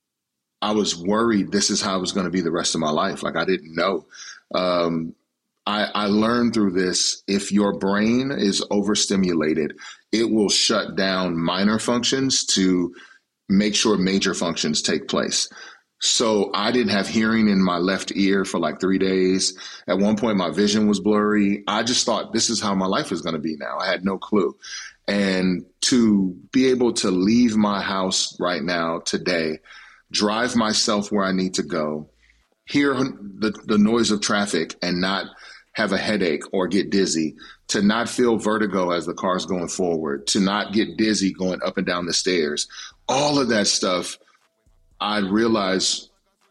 S9: I was worried this is how it was going to be the rest of my life. Like, I didn't know. Um, I, I learned through this, if your brain is overstimulated, it will shut down minor functions to make sure major functions take place. So I didn't have hearing in my left ear for like three days. At one point, my vision was blurry. I just thought this is how my life is going to be now. I had no clue. And to be able to leave my house right now today, drive myself where I need to go, hear the, the noise of traffic and not have a headache or get dizzy, to not feel vertigo as the car's going forward, to not get dizzy going up and down the stairs. All of that stuff, I realized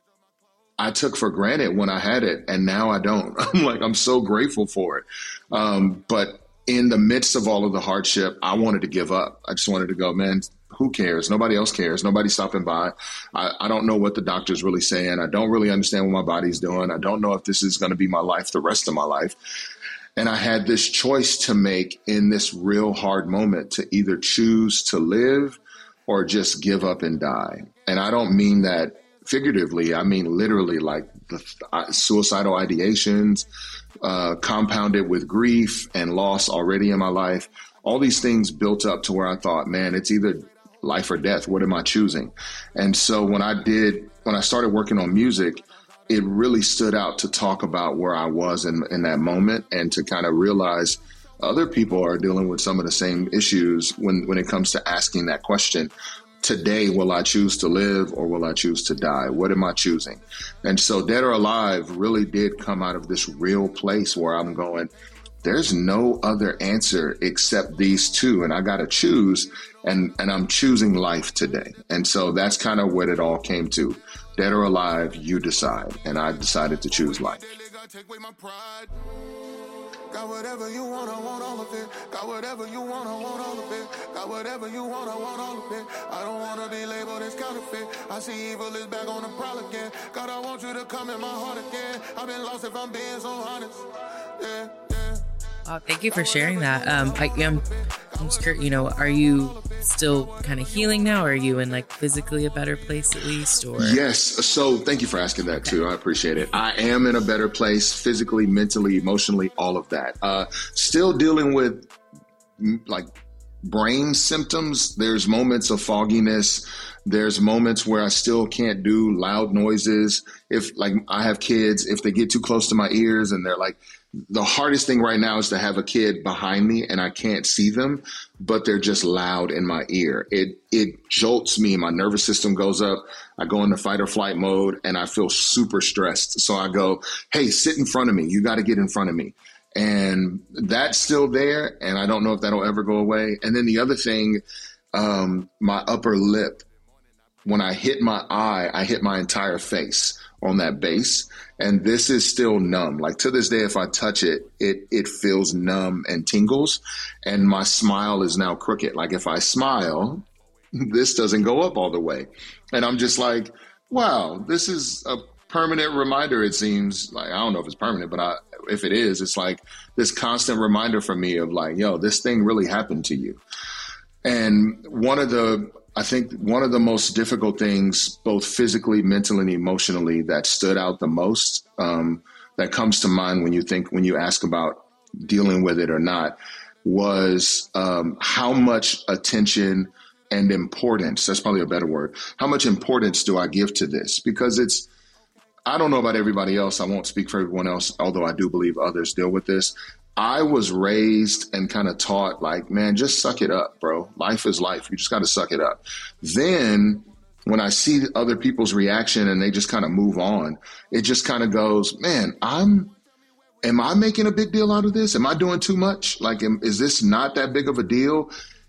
S9: I took for granted when I had it, and now I don't. I'm like, I'm so grateful for it. Um, but in the midst of all of the hardship, I wanted to give up. I just wanted to go, man, who cares? Nobody else cares. Nobody's stopping by. I, I don't know what the doctor's really saying. I don't really understand what my body's doing. I don't know if this is going to be my life the rest of my life. And I had this choice to make in this real hard moment, to either choose to live or just give up and die. And I don't mean that figuratively. I mean literally, like the uh, suicidal ideations, uh, compounded with grief and loss already in my life. All these things built up to where I thought, man, it's either life or death. What am I choosing? And so when I did, when I started working on music, it really stood out to talk about where I was in, in that moment and to kind of realize other people are dealing with some of the same issues when, when it comes to asking that question. Today, will I choose to live or will I choose to die? What am I choosing? And so Dead or Alive really did come out of this real place where I'm going, there's no other answer except these two. And I got to choose. And, and I'm choosing life today. And so that's kind of what it all came to. Dead or alive, you decide. And I decided to choose life.
S8: Got whatever you want, I want all of it. Got whatever you want, I want all of it. Got whatever you want, I want all of it. I don't want to be labeled as counterfeit. I see evil is back on the prowl again. God, I want you to come in my heart again. I've been lost if I'm being so honest. Yeah, yeah.
S5: Wow, thank you for sharing that. Um, I, I'm, I'm just curious, you know, are you still kind of healing now? Or are you in like physically a better place at least? Or
S9: yes. So thank you for asking that too. I appreciate it. I am in a better place physically, mentally, emotionally, all of that. Uh, still dealing with like brain symptoms. There's moments of fogginess. There's moments where I still can't do loud noises. If like I have kids, if they get too close to my ears and they're like, the hardest thing right now is to have a kid behind me and I can't see them, but they're just loud in my ear. It it jolts me. My nervous system goes up. I go into fight or flight mode and I feel super stressed. So I go, hey, sit in front of me. You got to get in front of me. And that's still there. And I don't know if that'll ever go away. And then the other thing, um, my upper lip, when I hit my eye, I hit my entire face on that base. And this is still numb. Like to this day, if I touch it, it it feels numb and tingles. And my smile is now crooked. Like if I smile, this doesn't go up all the way. And I'm just like, wow, this is a permanent reminder, it seems. Like, I don't know if it's permanent, but I, if it is, it's like this constant reminder for me of like, yo, this thing really happened to you. And one of the I think one of the most difficult things, both physically, mentally, and emotionally, that stood out the most, um, that comes to mind when you think, when you ask about dealing with it or not, was um, how much attention and importance, that's probably a better word, how much importance do I give to this? Because it's, I don't know about everybody else. I won't speak for everyone else, although I do believe others deal with this. I was raised and kind of taught like, man, just suck it up, bro. Life is life. You just got to suck it up. Then when I see other people's reaction and they just kind of move on, it just kind of goes, man, I'm, am I making a big deal out of this? Am I doing too much? Like, am, is this not that big of a deal?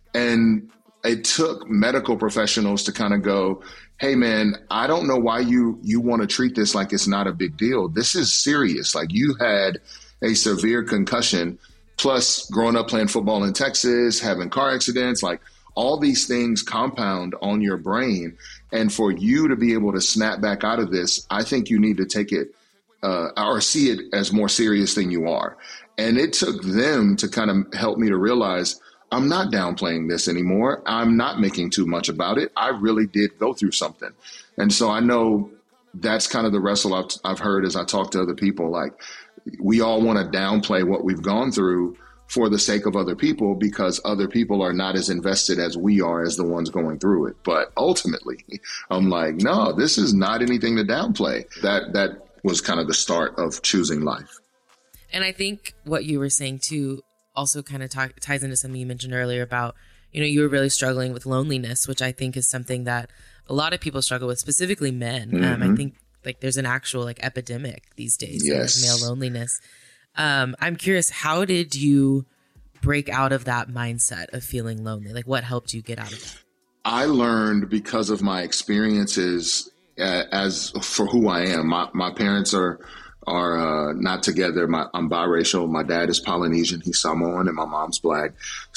S9: And it took medical professionals to kind of go, hey, man, I don't know why you, you want to treat this like it's not a big deal. This is serious. Like you had a severe concussion, plus growing up playing football in Texas, having car accidents, like all these things compound on your brain. And for you to be able to snap back out of this, I think you need to take it uh, or see it as more serious than you are. And it took them to kind of help me to realize I'm not downplaying this anymore. I'm not making too much about it. I really did go through something. And so I know that's kind of the wrestle I've, I've heard as I talk to other people, like, we all want to downplay what we've gone through for the sake of other people because other people are not as invested as we are as the ones going through it. But ultimately, I'm like, no, this is not anything to downplay. That that was kind of the start of choosing life.
S5: And I think what you were saying too also kind of t- ties into something you mentioned earlier about, you know, you were really struggling with loneliness, which I think is something that a lot of people struggle with, specifically men. Mm-hmm. Um, I think like there's an actual like epidemic these days
S9: yes.
S5: of male loneliness. Um, I'm curious, how did you break out of that mindset of feeling lonely? Like what helped you get out of that?
S9: I learned because of my experiences uh, as for who I am. My, my parents are are uh, not together. My, I'm biracial. My dad is Polynesian. He's Samoan and my mom's black.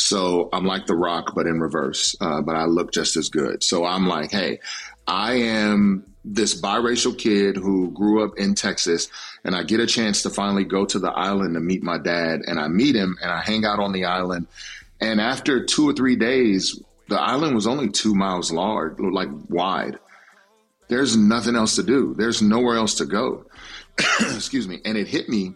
S9: So I'm like The Rock, but in reverse. Uh, but I look just as good. So I'm like, hey, I am this biracial kid who grew up in Texas, and I get a chance to finally go to the island to meet my dad, and I meet him and I hang out on the island. And after two or three days, The island was only two miles large, like wide. There's nothing else to do. There's nowhere else to go. Excuse me. And it hit me.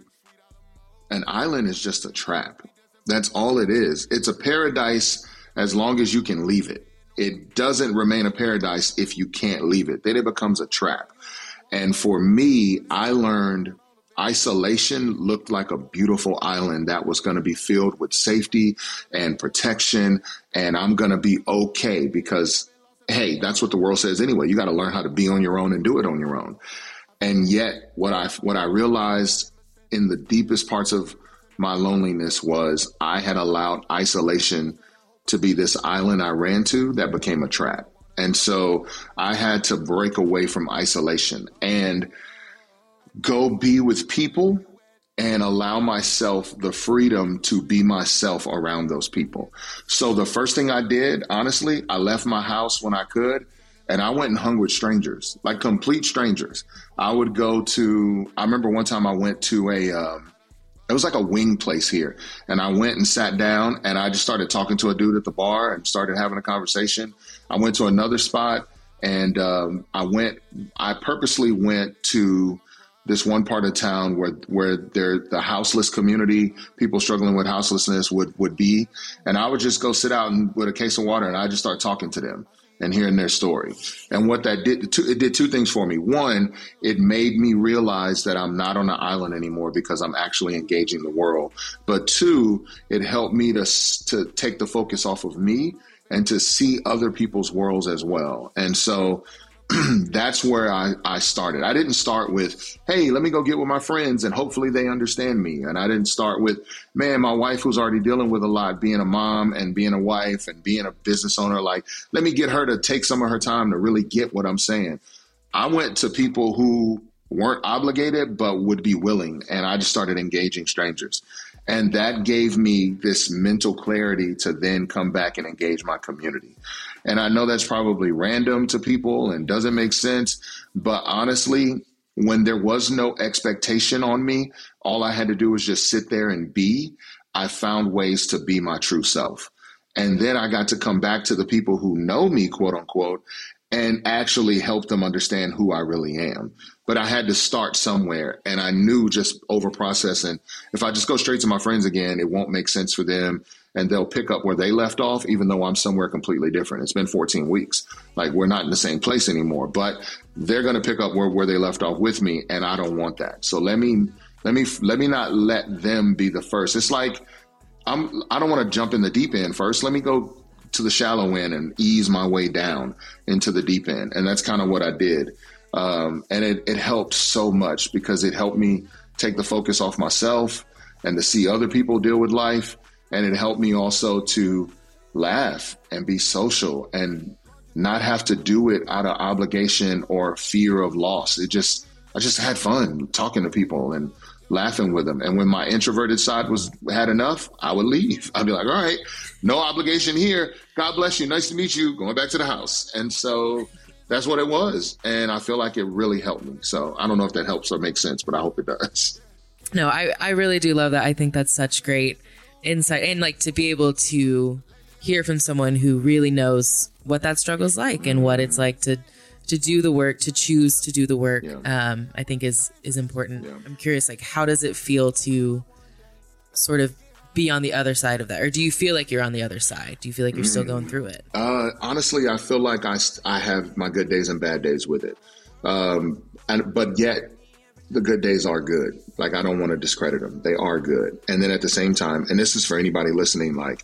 S9: An island is just a trap. That's all it is. It's a paradise as long as you can leave it. It doesn't remain a paradise if you can't leave it. Then it becomes a trap. And for me, I learned isolation looked like a beautiful island that was going to be filled with safety and protection. And I'm going to be okay because, hey, that's what the world says anyway. You got to learn how to be on your own and do it on your own. And yet what I, what I realized in the deepest parts of my loneliness was I had allowed isolation to be this island I ran to that became a trap. And so I had to break away from isolation and go be with people and allow myself the freedom to be myself around those people. So the first thing I did, honestly, I left my house when I could and I went and hung with strangers, like complete strangers. I would go to, I remember one time I went to a, um, it was like a wing place here. And I went and sat down and I just started talking to a dude at the bar and started having a conversation. I went to another spot and um, I went, I purposely went to this one part of town where where there the houseless community, people struggling with houselessness would, would be. And I would just go sit out and, with a case of water and I just start talking to them and hearing their story. And what that did, it did two things for me. One, it made me realize that I'm not on an island anymore because I'm actually engaging the world. But two, it helped me to to take the focus off of me and to see other people's worlds as well. And so that's where I, I started. I didn't start with, hey, let me go get with my friends and hopefully they understand me. And I didn't start with, man, my wife who's already dealing with a lot, being a mom and being a wife and being a business owner, like, let me get her to take some of her time to really get what I'm saying. I went to people who weren't obligated, but would be willing. And I just started engaging strangers. And that gave me this mental clarity to then come back and engage my community. And I know that's probably random to people and doesn't make sense. But honestly, when there was no expectation on me, all I had to do was just sit there and be. I found ways to be my true self. And then I got to come back to the people who know me, quote unquote, and actually help them understand who I really am. But I had to start somewhere. And I knew just over processing, if I just go straight to my friends again, it won't make sense for them. And they'll pick up where they left off, even though I'm somewhere completely different. It's been fourteen weeks. Like, we're not in the same place anymore, but they're going to pick up where, where they left off with me. And I don't want that. So let me, let me, let me not let them be the first. It's like, I'm, I don't want to jump in the deep end first. Let me go to the shallow end and ease my way down into the deep end. And that's kind of what I did. Um, and it, it helped so much because it helped me take the focus off myself and to see other people deal with life. And it helped me also to laugh and be social and not have to do it out of obligation or fear of loss. It just, I just had fun talking to people and laughing with them. And when my introverted side was had enough, I would leave. I'd be like, all right, no obligation here. God bless you. Nice to meet you. Going back to the house. And so that's what it was. And I feel like it really helped me. So I don't know if that helps or makes sense, but I hope it does.
S5: No, I, I really do love that. I think that's such great insight. And like to be able to hear from someone who really knows what that struggle is like and what it's like to to do the work, to choose to do the work,
S9: Yeah.
S5: um, I think is is important.
S9: Yeah.
S5: I'm curious, like, how does it feel to sort of be on the other side of that? Or do you feel like you're on the other side? Do you feel like you're still going through it?
S9: Uh, honestly, I feel like I, st- I have my good days and bad days with it. Um, and, but yet the good days are good. Like, I don't want to discredit them. They are good. And then at the same time, and this is for anybody listening, like,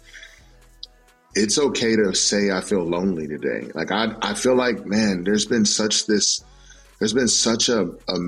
S9: it's okay to say I feel lonely today. Like, I, I feel like, man, there's been such this, there's been such a, a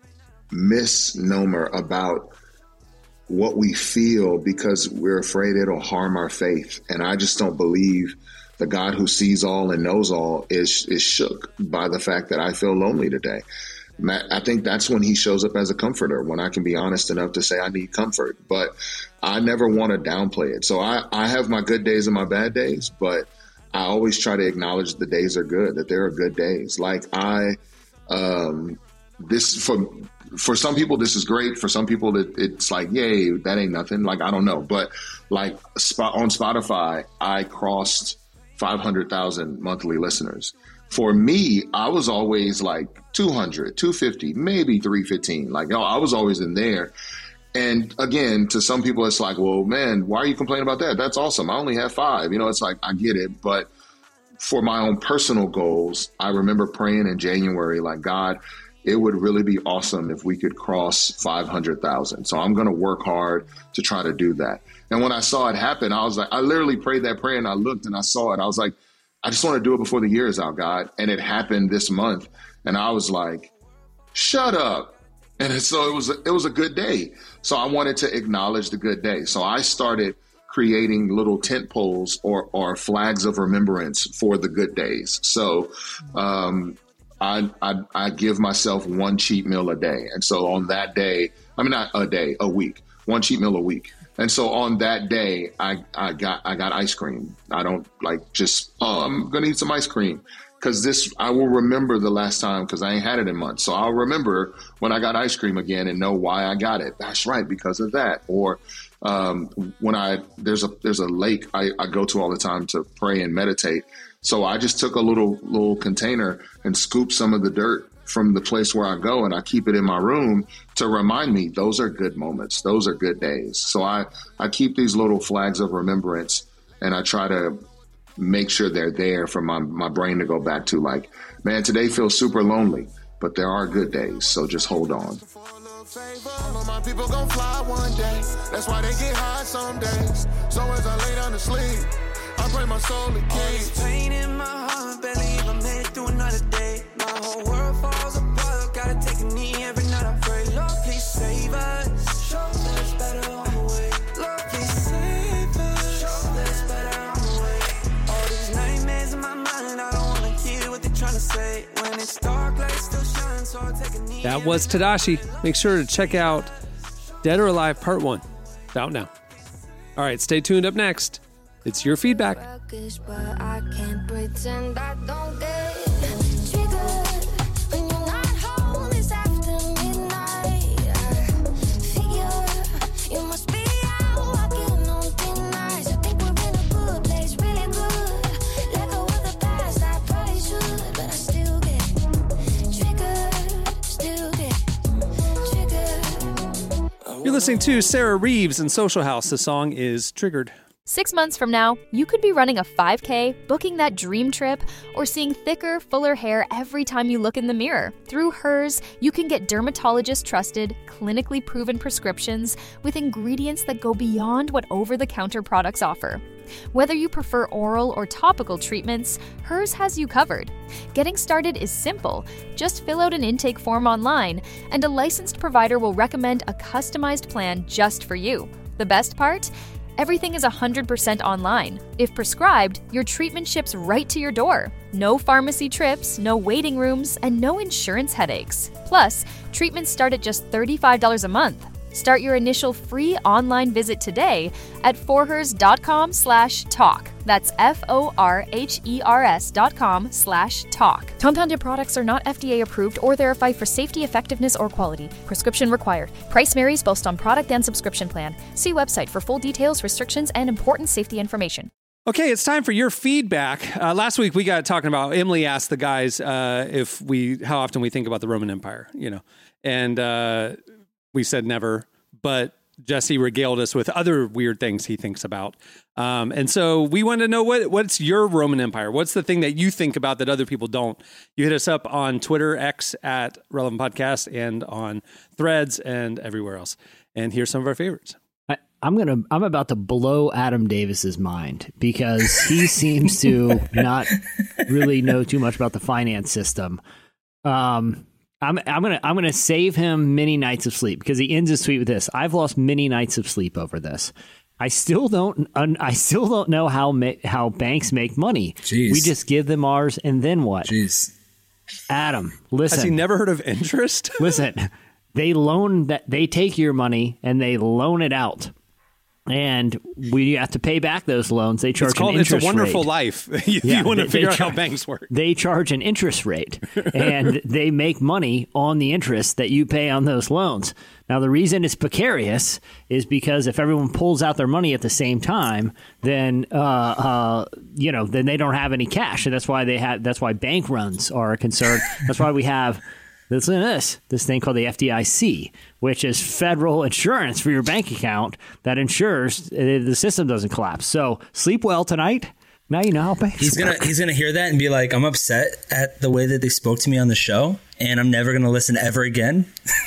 S9: misnomer about what we feel because we're afraid it'll harm our faith. And I just don't believe the God who sees all and knows all is, is shook by the fact that I feel lonely today. I think that's when he shows up as a comforter, when I can be honest enough to say I need comfort, but I never want to downplay it. So I, I have my good days and my bad days, but I always try to acknowledge the days are good, that there are good days. Like I, um, this for, for some people, this is great. For some people, it, it's like, yay, that ain't nothing. Like, I don't know. But like spot on Spotify, I crossed five hundred thousand monthly listeners. For me, I was always like two hundred, two fifty, maybe three fifteen. Like, oh, I was always in there. And again, to some people, it's like, well, man, why are you complaining about that? That's awesome. I only have five. You know, it's like, I get it. But for my own personal goals, I remember praying in January, like, God, it would really be awesome if we could cross five hundred thousand. So I'm going to work hard to try to do that. And when I saw it happen, I was like, I literally prayed that prayer and I looked and I saw it. I was like, I just want to do it before the year is out, God. And it happened this month. And I was like, shut up. And so it was, it was a good day. So I wanted to acknowledge the good day. So I started creating little tent poles or, or flags of remembrance for the good days. So um, I, I, I give myself one cheat meal a day. And so on that day, I mean, not a day, a week, one cheat meal a week. And so on that day, I, I got I got ice cream. I don't like just, oh, I'm going to eat some ice cream. Because this, I will remember the last time, because I ain't had it in months. So I'll remember when I got ice cream again and know why I got it. That's right, because of that. Or um, when I, there's a there's a lake I, I go to all the time to pray and meditate. So I just took a little little container and scooped some of the dirt from the place where I go, and I keep it in my room to remind me those are good moments. Those are good days. So I, I keep these little flags of remembrance, and I try to make sure they're there for my, my brain to go back to, like, man, today feels super lonely, but there are good days. So just hold on.
S8: All of my people gon' fly one day. That's why they get high some days. So as I lay down to sleep, I pray my soul to keep. All this pain in my heart, barely even made it through another day. My whole world falls apart. Gotta take a knee every night. I pray, Lord, please save us. Show us better on the way. Lord, please save us. Show us better on the way. All these nightmares in my mind, I don't wanna hear what they're trying to say. When it's dark, light still shines, so I take a knee.
S2: That was Tadashi. Make sure to check out Dead or Alive Part one. It's out now. All right, stay tuned. Up next, it's your feedback.
S10: But I can't pretend I don't get triggered when you're not home. It's after midnight. I figure you must be out walking on thin ice. I think we're in a good place, really good. Let go of the past, I probably should, but I still get triggered, still get triggered.
S2: You're listening to Sarah Reeves and Social House. The song is Triggered.
S11: Six months from now, you could be running a five K, booking that dream trip, or seeing thicker, fuller hair every time you look in the mirror. Through Hers, you can get dermatologist-trusted, clinically proven prescriptions with ingredients that go beyond what over-the-counter products offer. Whether you prefer oral or topical treatments, Hers has you covered. Getting started is simple. Just fill out an intake form online, and a licensed provider will recommend a customized plan just for you. The best part? Everything is one hundred percent online. If prescribed, your treatment ships right to your door. No pharmacy trips, no waiting rooms, and no insurance headaches. Plus, treatments start at just thirty-five dollars a month. Start your initial free online visit today at forhers.com slash talk. That's F-O-R-H-E-R-S dot com slash talk. Compounded products are not F D A approved or verified for safety, effectiveness, or quality. Prescription required. Price varies based on product and subscription plan. See website for full details, restrictions, and important safety information.
S2: Okay, it's time for your feedback. Uh, last week we got talking about, Emily asked the guys uh, if we, how often we think about the Roman Empire, you know, and uh, we said never, but Jesse regaled us with other weird things he thinks about. Um, and so we want to know what what's your Roman Empire? What's the thing that you think about that other people don't? You hit us up on Twitter, X at Relevant Podcast, and on Threads and everywhere else. And here's some of our favorites.
S3: I, I'm gonna I'm about to blow Adam Davis's mind because he seems to not really know too much about the finance system. Um I'm I'm gonna I'm gonna save him many nights of sleep because he ends his tweet with this: I've lost many nights of sleep over this. I still don't I still don't know how ma- how banks make money.
S6: Jeez.
S3: We just give them ours and then what?
S6: Jeez.
S3: Adam, listen.
S2: Has he never heard of interest?
S3: Listen, they loan that they take your money and they loan it out. And we have to pay back those loans. They charge
S2: It's called
S3: an
S2: It's
S3: interest
S2: a Wonderful
S3: rate.
S2: Life. if
S3: Yeah,
S2: you want to
S3: they-
S2: figure
S3: they
S2: out how
S3: char-
S2: banks work.
S3: They charge an interest rate, and they make money on the interest that you pay on those loans. Now, the reason it's precarious is because if everyone pulls out their money at the same time, then uh, uh, you know, then they don't have any cash, and that's why they have. That's why bank runs are a concern. That's why we have. Listen to this, this thing called the F D I C, which is federal insurance for your bank account that ensures uh, the system doesn't collapse. So sleep well tonight. Now you know how banks
S6: He's gonna
S3: work.
S6: he's gonna hear that and be like, I'm upset at the way that they spoke to me on the show, and I'm never gonna listen ever again.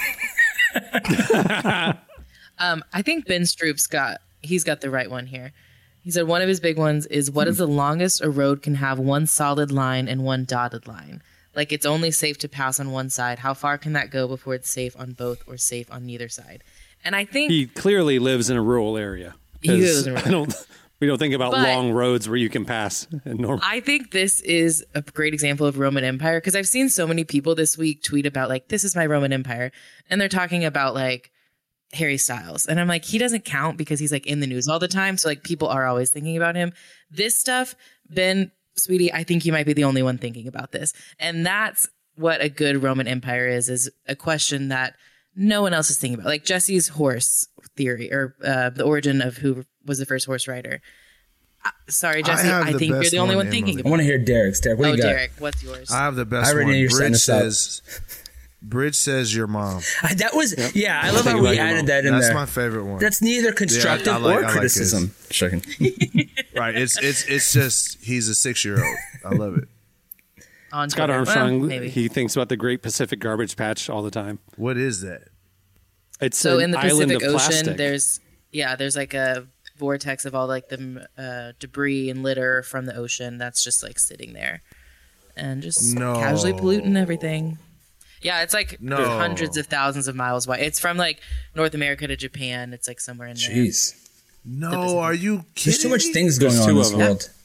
S5: Um, I think Ben Stroop's got he's got the right one here. He said one of his big ones is what is the longest a road can have one solid line and one dotted line? Like it's only safe to pass on one side. How far can that go before it's safe on both or safe on neither side? And I think
S2: He clearly lives in a rural area.
S5: He lives
S2: 'Cause
S5: in a rural
S2: I don't. We don't think about
S5: But-
S2: long roads where you can pass. And normal.
S5: I think this is a great example of Roman Empire because I've seen so many people this week tweet about like, this is my Roman Empire. And they're talking about like Harry Styles. And I'm like, he doesn't count because he's like in the news all the time. So like people are always thinking about him. This stuff, Ben, sweetie, I think you might be the only one thinking about this. And that's what a good Roman Empire is, is a question that no one else is thinking about. Like Jesse's horse theory or uh, the origin of who was the first horse rider. Uh, sorry, Jesse,
S4: have
S5: I,
S4: the
S5: think you're
S4: best
S5: the only
S4: one,
S5: one thinking
S4: Emily.
S6: I
S5: about
S6: want
S5: it.
S6: to hear Derek's. Derek, what do
S5: Oh,
S6: you got?
S5: Derek, what's yours?
S4: I have the best
S6: I already
S4: one.
S6: knew you were setting
S4: Bridge
S6: us up.
S4: says, Bridge says your mom.
S6: I, that was yeah. I love
S2: Think
S6: how
S2: about
S6: we
S2: your
S6: added
S2: mom.
S6: that in
S4: That's
S6: there.
S4: my favorite one.
S6: That's neither constructive
S4: I like-
S6: or
S4: I like
S6: criticism. Joking.
S4: right. It's it's it's just he's a six year old. I love it.
S5: On
S2: Scott
S5: Twitter.
S2: Armstrong,
S5: Well, maybe.
S2: he thinks about the Great Pacific Garbage Patch all the time.
S4: What is that?
S2: It's
S5: So
S2: an
S5: in the
S2: island
S5: Pacific
S2: of
S5: Ocean,
S2: plastic.
S5: there's yeah, there's like a vortex of all like the uh, debris and litter from the ocean that's just like sitting there and just
S4: No.
S5: casually polluting everything. Yeah, it's like
S4: No.
S5: hundreds of thousands of miles wide. It's from like North America to Japan. It's like somewhere in there.
S6: Jeez,
S4: No, are you kidding?
S6: there's too much
S4: me?
S6: things going
S2: There's
S6: on in
S2: two
S6: this
S2: of them.
S6: world.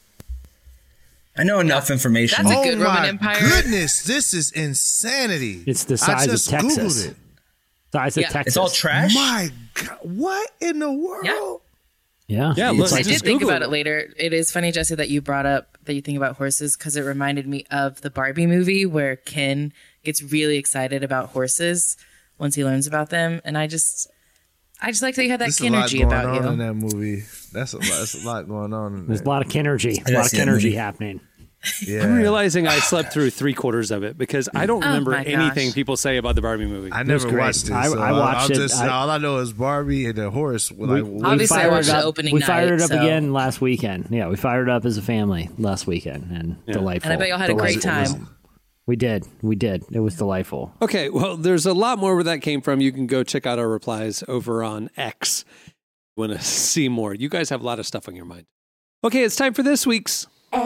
S6: I know enough information.
S5: That's a
S4: Oh
S5: good Roman
S4: my
S5: Empire.
S4: goodness, this is insanity.
S3: It's the
S4: I
S3: size of
S4: just
S3: Texas.
S4: Googled it.
S3: Size of
S5: Yeah.
S3: Texas.
S6: It's all trash.
S4: My God, what in the world?
S5: Yeah.
S3: Yeah.
S2: Yeah,
S3: It's
S2: look,
S5: I
S3: like-
S5: did
S2: just
S5: think
S2: Google
S5: about
S2: it.
S5: it later. It is funny, Jesse, that you brought up that you think about horses because it reminded me of the Barbie movie where Ken gets really excited about horses once he learns about them, and I just, I just like that you had that
S4: There's a lot
S5: energy
S4: going
S5: about
S4: on
S5: you.
S4: in that movie. That's a lot. That's a lot going on. In
S3: There's
S4: there.
S3: a lot of energy. A
S6: gotta
S3: lot of
S6: see that
S3: energy
S6: movie.
S3: happening.
S4: Yeah.
S2: I'm realizing I slept through three quarters of it because I don't remember
S5: Oh my gosh.
S2: anything people say about the Barbie movie.
S4: I
S3: was
S4: never
S3: great.
S4: watched it.
S3: I-
S4: so
S3: I watched
S4: I'll
S3: it.
S4: Just,
S3: I-
S4: all I know is Barbie and the horse. Like,
S3: We
S5: Obviously, I
S3: fired
S5: watched
S3: it
S5: the
S3: up-
S5: opening
S3: We fired
S5: night,
S3: it up
S5: so-
S3: again last weekend. Yeah, we fired it up as a family last weekend, and delightful.
S5: And I bet y'all had a great
S3: Delightful.
S5: time.
S3: We did. We did. It was delightful.
S2: Okay, well, there's a lot more where that came from. You can go check out our replies over on X. Want to see more? You guys have a lot of stuff on your mind. Okay, it's time for this week's.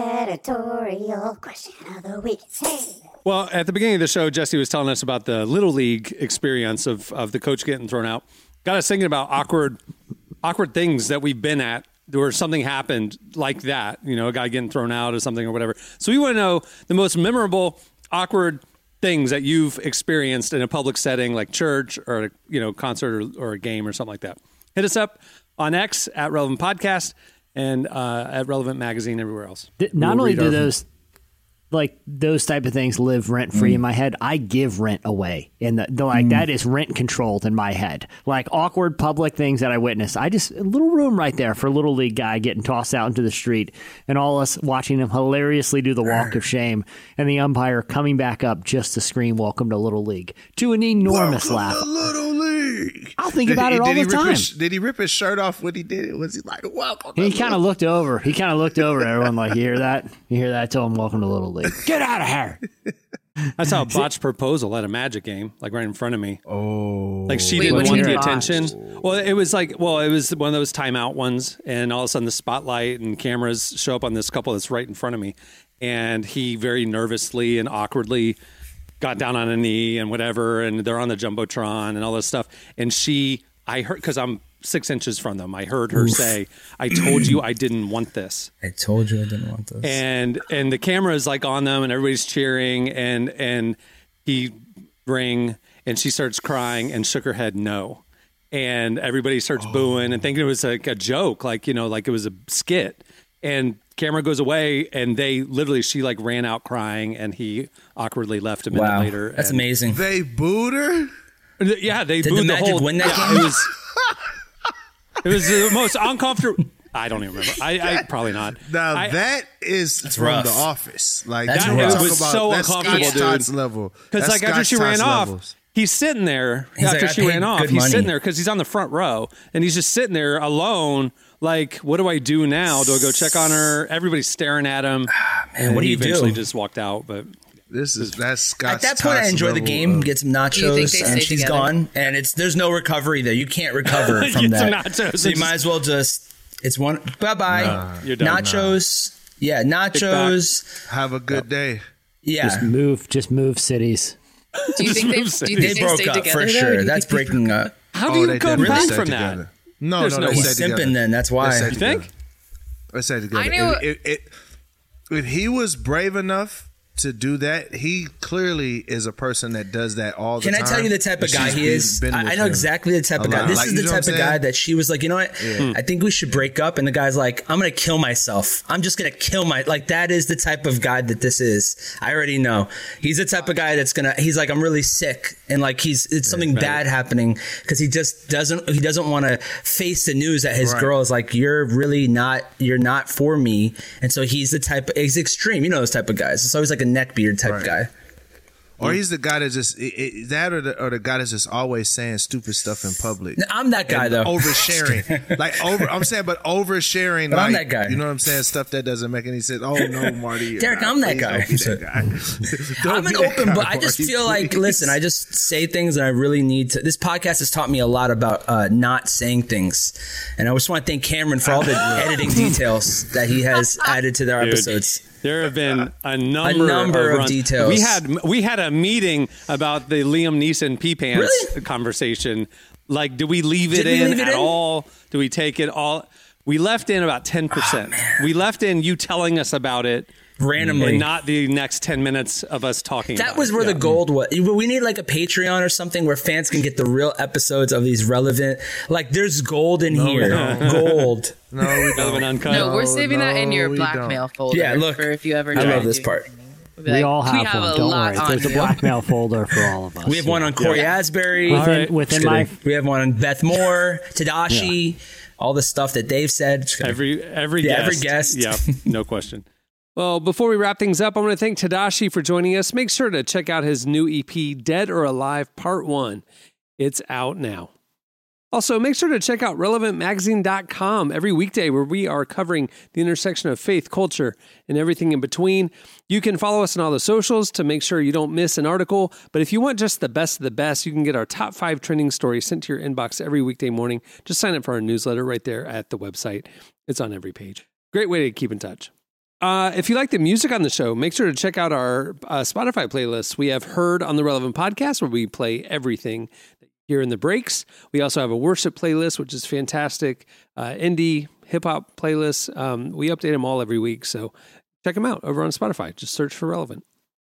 S1: Editorial question of the week. Say
S2: Well, at the beginning of the show, Jesse was telling us about the Little League experience of, of the coach getting thrown out. Got us thinking about awkward awkward things that we've been at where something happened like that, you know, a guy getting thrown out or something or whatever. So we want to know the most memorable, awkward things that you've experienced in a public setting like church or, you know, concert or, or a game or something like that. Hit us up on X at Relevant Podcast and uh, at Relevant Magazine everywhere else.
S3: Th- Not
S2: We'll
S3: only
S2: read
S3: do
S2: our-
S3: those, like those type of things live rent free
S2: Mm.
S3: in my head, I give rent away, and the, the like that is rent controlled in my head. Like awkward public things that I witnessed, I just a little room right there for a little league guy getting tossed out into the street, and all us watching him hilariously do the walk of shame, and the umpire coming back up just to scream "Welcome to Little League" to an enormous
S4: Welcome
S3: laugh.
S4: to Little League.
S3: I'll think
S4: Did
S3: about
S4: he-
S3: it all
S4: did he
S3: the
S4: rip
S3: time.
S4: His, did he rip his shirt off when he did it? Was he like, welcome?
S3: He
S4: to
S3: kind of looked over. He kind of looked over at everyone like, "You hear that? You hear that? Tell him welcome to Little League. Get out of here."
S2: I saw a botched proposal at a Magic game, like right in front of me.
S4: Oh.
S2: Like she
S5: Wait,
S2: didn't
S5: what do
S2: want
S5: you
S2: the
S5: mean
S2: attention. Well, it was like, well, it was one of those timeout ones, and all of a sudden the spotlight and cameras show up on this couple that's right in front of me, and he very nervously and awkwardly got down on a knee and whatever, and they're on the jumbotron and all this stuff, and she, I heard because I'm six inches from them, I heard her say, "I told you I didn't want this."
S6: I told you I didn't want this.
S2: and and the camera is like on them and everybody's cheering and and he rang and she starts crying and shook her head no, and everybody starts booing and thinking it was like a joke, like, you know, like it was a skit. And camera goes away, and they literally, she like ran out crying, and he awkwardly left a minute
S6: Wow.
S2: later.
S6: That's
S2: and,
S6: amazing.
S4: They booed her?
S2: Yeah, they
S6: Did
S2: booed
S6: the
S2: the,
S6: Magic
S2: whole.
S6: win that
S2: yeah,
S6: game?
S2: It was. It was the most uncomfortable. I don't even remember. I, I probably not.
S4: Now
S2: I,
S4: that is from
S6: rough.
S4: The Office. Like
S6: That's
S4: you
S6: rough.
S4: talk
S2: It was
S4: about,
S2: so
S4: that's
S2: uncomfortable,
S4: Scott
S2: dude.
S4: Stotts level.
S2: Because
S4: That's
S2: like after
S4: Scott
S2: she ran
S4: Stotts
S2: off,
S4: levels.
S2: he's sitting there
S6: He's
S2: after
S6: like, I
S2: she
S6: paid
S2: ran off.
S6: good
S2: He's
S6: money.
S2: sitting there because he's on the front row, and he's just sitting there alone. Like, what do I do now? Do I go check on her? Everybody's staring at him. and
S6: what do
S2: he
S6: you do?
S2: eventually just walked out. But
S4: This is that's Scott.
S6: At that point, I enjoy the game. Get some
S5: Do you think
S6: nachos,
S5: they
S6: and
S5: stay
S6: she's
S5: together?
S6: gone. And it's there's no recovery there. You can't recover from
S2: Get
S6: that.
S2: some nachos.
S6: So you might as well just. It's one. Bye bye.
S4: Nah,
S2: you're done.
S6: Nachos. Yeah, nachos.
S4: Have a good day.
S6: Yeah,
S3: Just move, just move cities.
S5: Do you think they,
S2: Just
S5: do you
S2: move
S5: think
S6: they
S5: they
S6: broke
S5: stayed
S6: up
S5: together?
S6: for
S5: though?
S6: sure.
S5: Do you
S6: That's
S5: think-
S6: breaking up.
S2: how do
S4: Oh,
S2: you
S4: they
S2: come
S4: definitely
S2: back
S4: stayed
S2: from that?
S4: together. No,
S2: There's
S4: no,
S2: no
S4: they
S2: way.
S4: stayed
S6: He's
S4: together.
S6: simping then. That's why.
S4: They stayed
S2: You think?
S4: together. They stayed together.
S5: I knew-
S4: If, if, if, if he was brave enough to do that, he clearly is a person that does that all the
S6: Can I
S4: time.
S6: tell you the type of
S4: And
S6: guy
S4: she's
S6: he
S4: been-
S6: is?
S4: been
S6: I,
S4: with
S6: I know
S4: him
S6: exactly the type
S4: a
S6: of guy.
S4: lot.
S6: This
S4: Like,
S6: is
S4: you
S6: the
S4: know what
S6: type
S4: I'm
S6: of guy
S4: saying?
S6: that she was like, you know what? I think we should break up. And the guy's like, I'm going to kill myself. I'm just going to kill my, like, that is the type of guy that this is. I already know. He's the type of guy that's going to, he's like, I'm really sick. And like, he's, it's something bad happening because he just doesn't, he doesn't want to face the news that his
S4: Right.
S6: girl is like, you're really not, you're not for me. And so he's the type, he's extreme. You know, those type of guys. It's always like a neckbeard type
S4: Right.
S6: guy.
S4: Or he's the guy that just it, it, that, or the, or the guy that's just always saying stupid stuff in public.
S6: I'm that guy
S4: And
S6: though.
S4: Oversharing, like over. I'm saying, but oversharing.
S6: But I'm
S4: like,
S6: that guy.
S4: You know what I'm saying? Stuff that doesn't make any sense. Oh no, Marty. you're
S6: Derek,
S4: not.
S6: I'm that
S4: Please
S6: guy.
S4: Don't be that guy. Don't
S6: I'm
S4: be
S6: an
S4: that
S6: open
S4: guy,
S6: book. I just
S4: Marty,
S6: feel like,
S4: please.
S6: listen, I just say things and I really need to. This podcast has taught me a lot about uh, not saying things. And I just want to thank Cameron for all the editing details that he has added to their
S2: Dude.
S6: episodes.
S2: There have been a number,
S6: number of
S2: runs.
S6: details.
S2: We had we had a meeting about the Liam Neeson pee pants
S6: Really?
S2: conversation. Like, do we leave it
S6: Did we
S2: in
S6: leave it
S2: at
S6: in?
S2: all? Do we take it all? We left in about ten percent. We left in you telling us about it
S6: Randomly.
S2: and not the next ten minutes of us talking.
S6: That
S2: about
S6: was
S2: it.
S6: where
S2: Yeah.
S6: the gold was. We need like a Patreon or something where fans can get the real episodes of these relevant. Like, there's gold in
S4: No, we
S6: here.
S4: don't.
S6: Gold.
S4: No, we
S2: Relevant
S4: don't.
S2: uncut.
S5: No, we're
S4: No,
S5: saving that in your
S4: no, we
S5: blackmail
S4: don't.
S5: folder.
S6: Yeah, look,
S5: for if you ever.
S6: I
S5: try
S6: love
S5: to
S6: this
S5: do
S6: part.
S5: anything. We'll be
S3: We
S5: like,
S3: all have,
S5: we have
S3: one.
S5: a
S3: Don't
S5: lot
S3: worry.
S5: on
S3: There's a
S5: you.
S3: blackmail folder for all of us.
S6: We have one on Corey Asbury.
S3: Within,
S2: right.
S3: within
S6: Just
S3: my
S6: kidding. We have one on Beth Moore, Tadashi, all the stuff that Dave said. Just kidding.
S2: Every every
S6: Yeah,
S2: guest.
S6: every guest.
S2: Yeah, no question. Well, before we wrap things up, I want to thank Tadashi for joining us. Make sure to check out his new E P, Dead or Alive Part one. It's out now. Also, make sure to check out relevant magazine dot com every weekday where we are covering the intersection of faith, culture, and everything in between. You can follow us on all the socials to make sure you don't miss an article. But if you want just the best of the best, you can get our top five trending stories sent to your inbox every weekday morning. Just sign up for our newsletter right there at the website. It's on every page. Great way to keep in touch. Uh, if you like the music on the show, make sure to check out our uh, Spotify playlists. We have Heard on the Relevant Podcast, where we play everything here in the breaks. We also have a worship playlist, which is fantastic. Uh, indie, hip-hop playlists. Um, we update them all every week, so check them out over on Spotify. Just search for Relevant.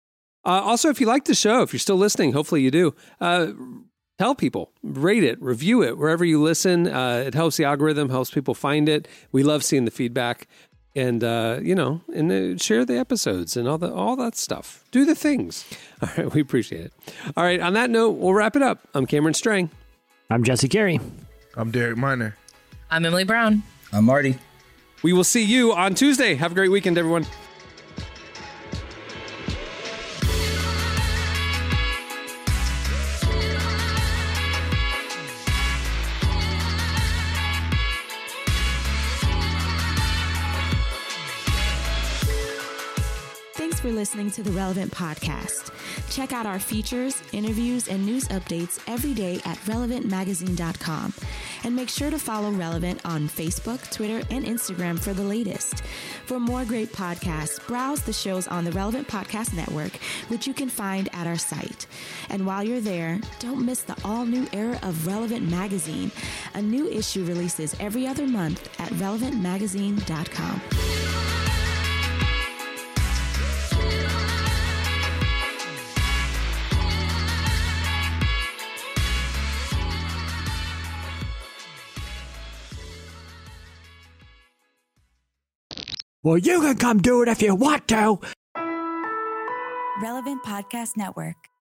S2: Uh, also, if you like the show, if you're still listening, hopefully you do, uh, tell people, rate it, review it, wherever you listen. Uh, it helps the algorithm, helps people find it. We love seeing the feedback. And, uh, you know, and uh, share the episodes and all the all that stuff. Do the things. All right, we appreciate it. All right, on that note, we'll wrap it up. I'm Cameron Strang.
S3: I'm Jesse Carey.
S4: I'm Derek Miner.
S5: I'm Emily Brown.
S6: I'm Marty.
S2: We will see you on Tuesday. Have a great weekend, everyone.
S12: Thanks for listening to the Relevant Podcast. Check out our features, interviews, and news updates every day at relevant magazine dot com. And make sure to follow Relevant on Facebook, Twitter, and Instagram for the latest. For more great podcasts, browse the shows on the Relevant Podcast Network, which you can find at our site. And while you're there, don't miss the all-new era of Relevant Magazine. A new issue releases every other month at relevant magazine dot com.
S3: Well, you can come do it if you want to.
S13: Relevant Podcast Network.